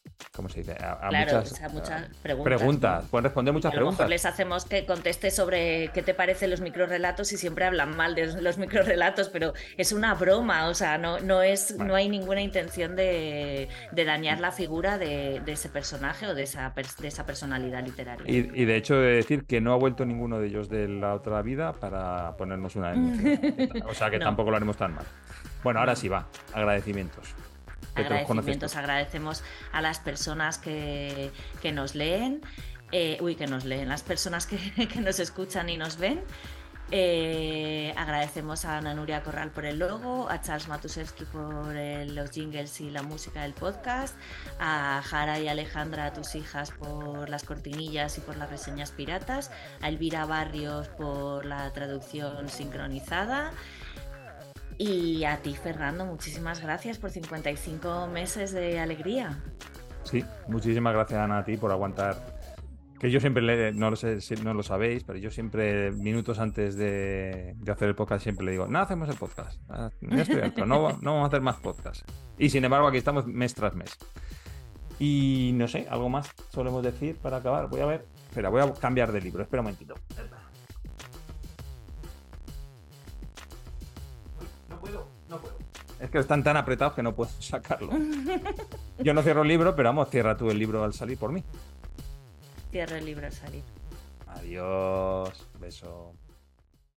¿cómo se dice? A, a Claro, muchas, o sea, a, muchas preguntas. preguntas. ¿No? Pueden responder muchas A lo mejor preguntas. les hacemos que conteste sobre qué te parecen los microrrelatos y siempre hablan mal de los microrrelatos, pero es una broma, o sea, no, no, es, Bueno, no hay ninguna intención de, de dañar la figura de, de ese personaje o de esa, de esa personalidad literaria. y, y de hecho, he de decir que no ha vuelto ninguno de ellos de la otra vida para ponernos una denuncia. O sea que No, tampoco lo haremos tan mal. Bueno, ahora no. sí va. Agradecimientos. Que te los conoces Agradecimientos, todos. agradecemos a las personas que, que nos leen, eh, uy, que nos leen, las personas que, que nos escuchan y nos ven. Eh, agradecemos a Ana Nuria Corral por el logo, a Charles Matusewski por el- los jingles y la música del podcast, a Jara y Alejandra, tus hijas, por las cortinillas y por las reseñas piratas, a Elvira Barrios por la traducción sincronizada. Y a ti, Fernando, muchísimas gracias por cincuenta y cinco meses de alegría. Sí, muchísimas gracias, Ana, a ti por aguantar. Que yo siempre, le, no lo sé si no lo sabéis, pero yo siempre, minutos antes de, de hacer el podcast, siempre le digo, no hacemos el podcast. Ah, ya estoy harto, no, no vamos a hacer más podcast. Y sin embargo, aquí estamos mes tras mes. Y no sé, algo más solemos decir para acabar. Voy a ver. Espera, voy a cambiar de libro. Espera un momentito. No puedo, no puedo. Es que están tan apretados que no puedo sacarlo. Yo no cierro el libro, pero vamos, cierra tú el libro al salir por mí. Cierro el libro al salir. Adiós. Beso.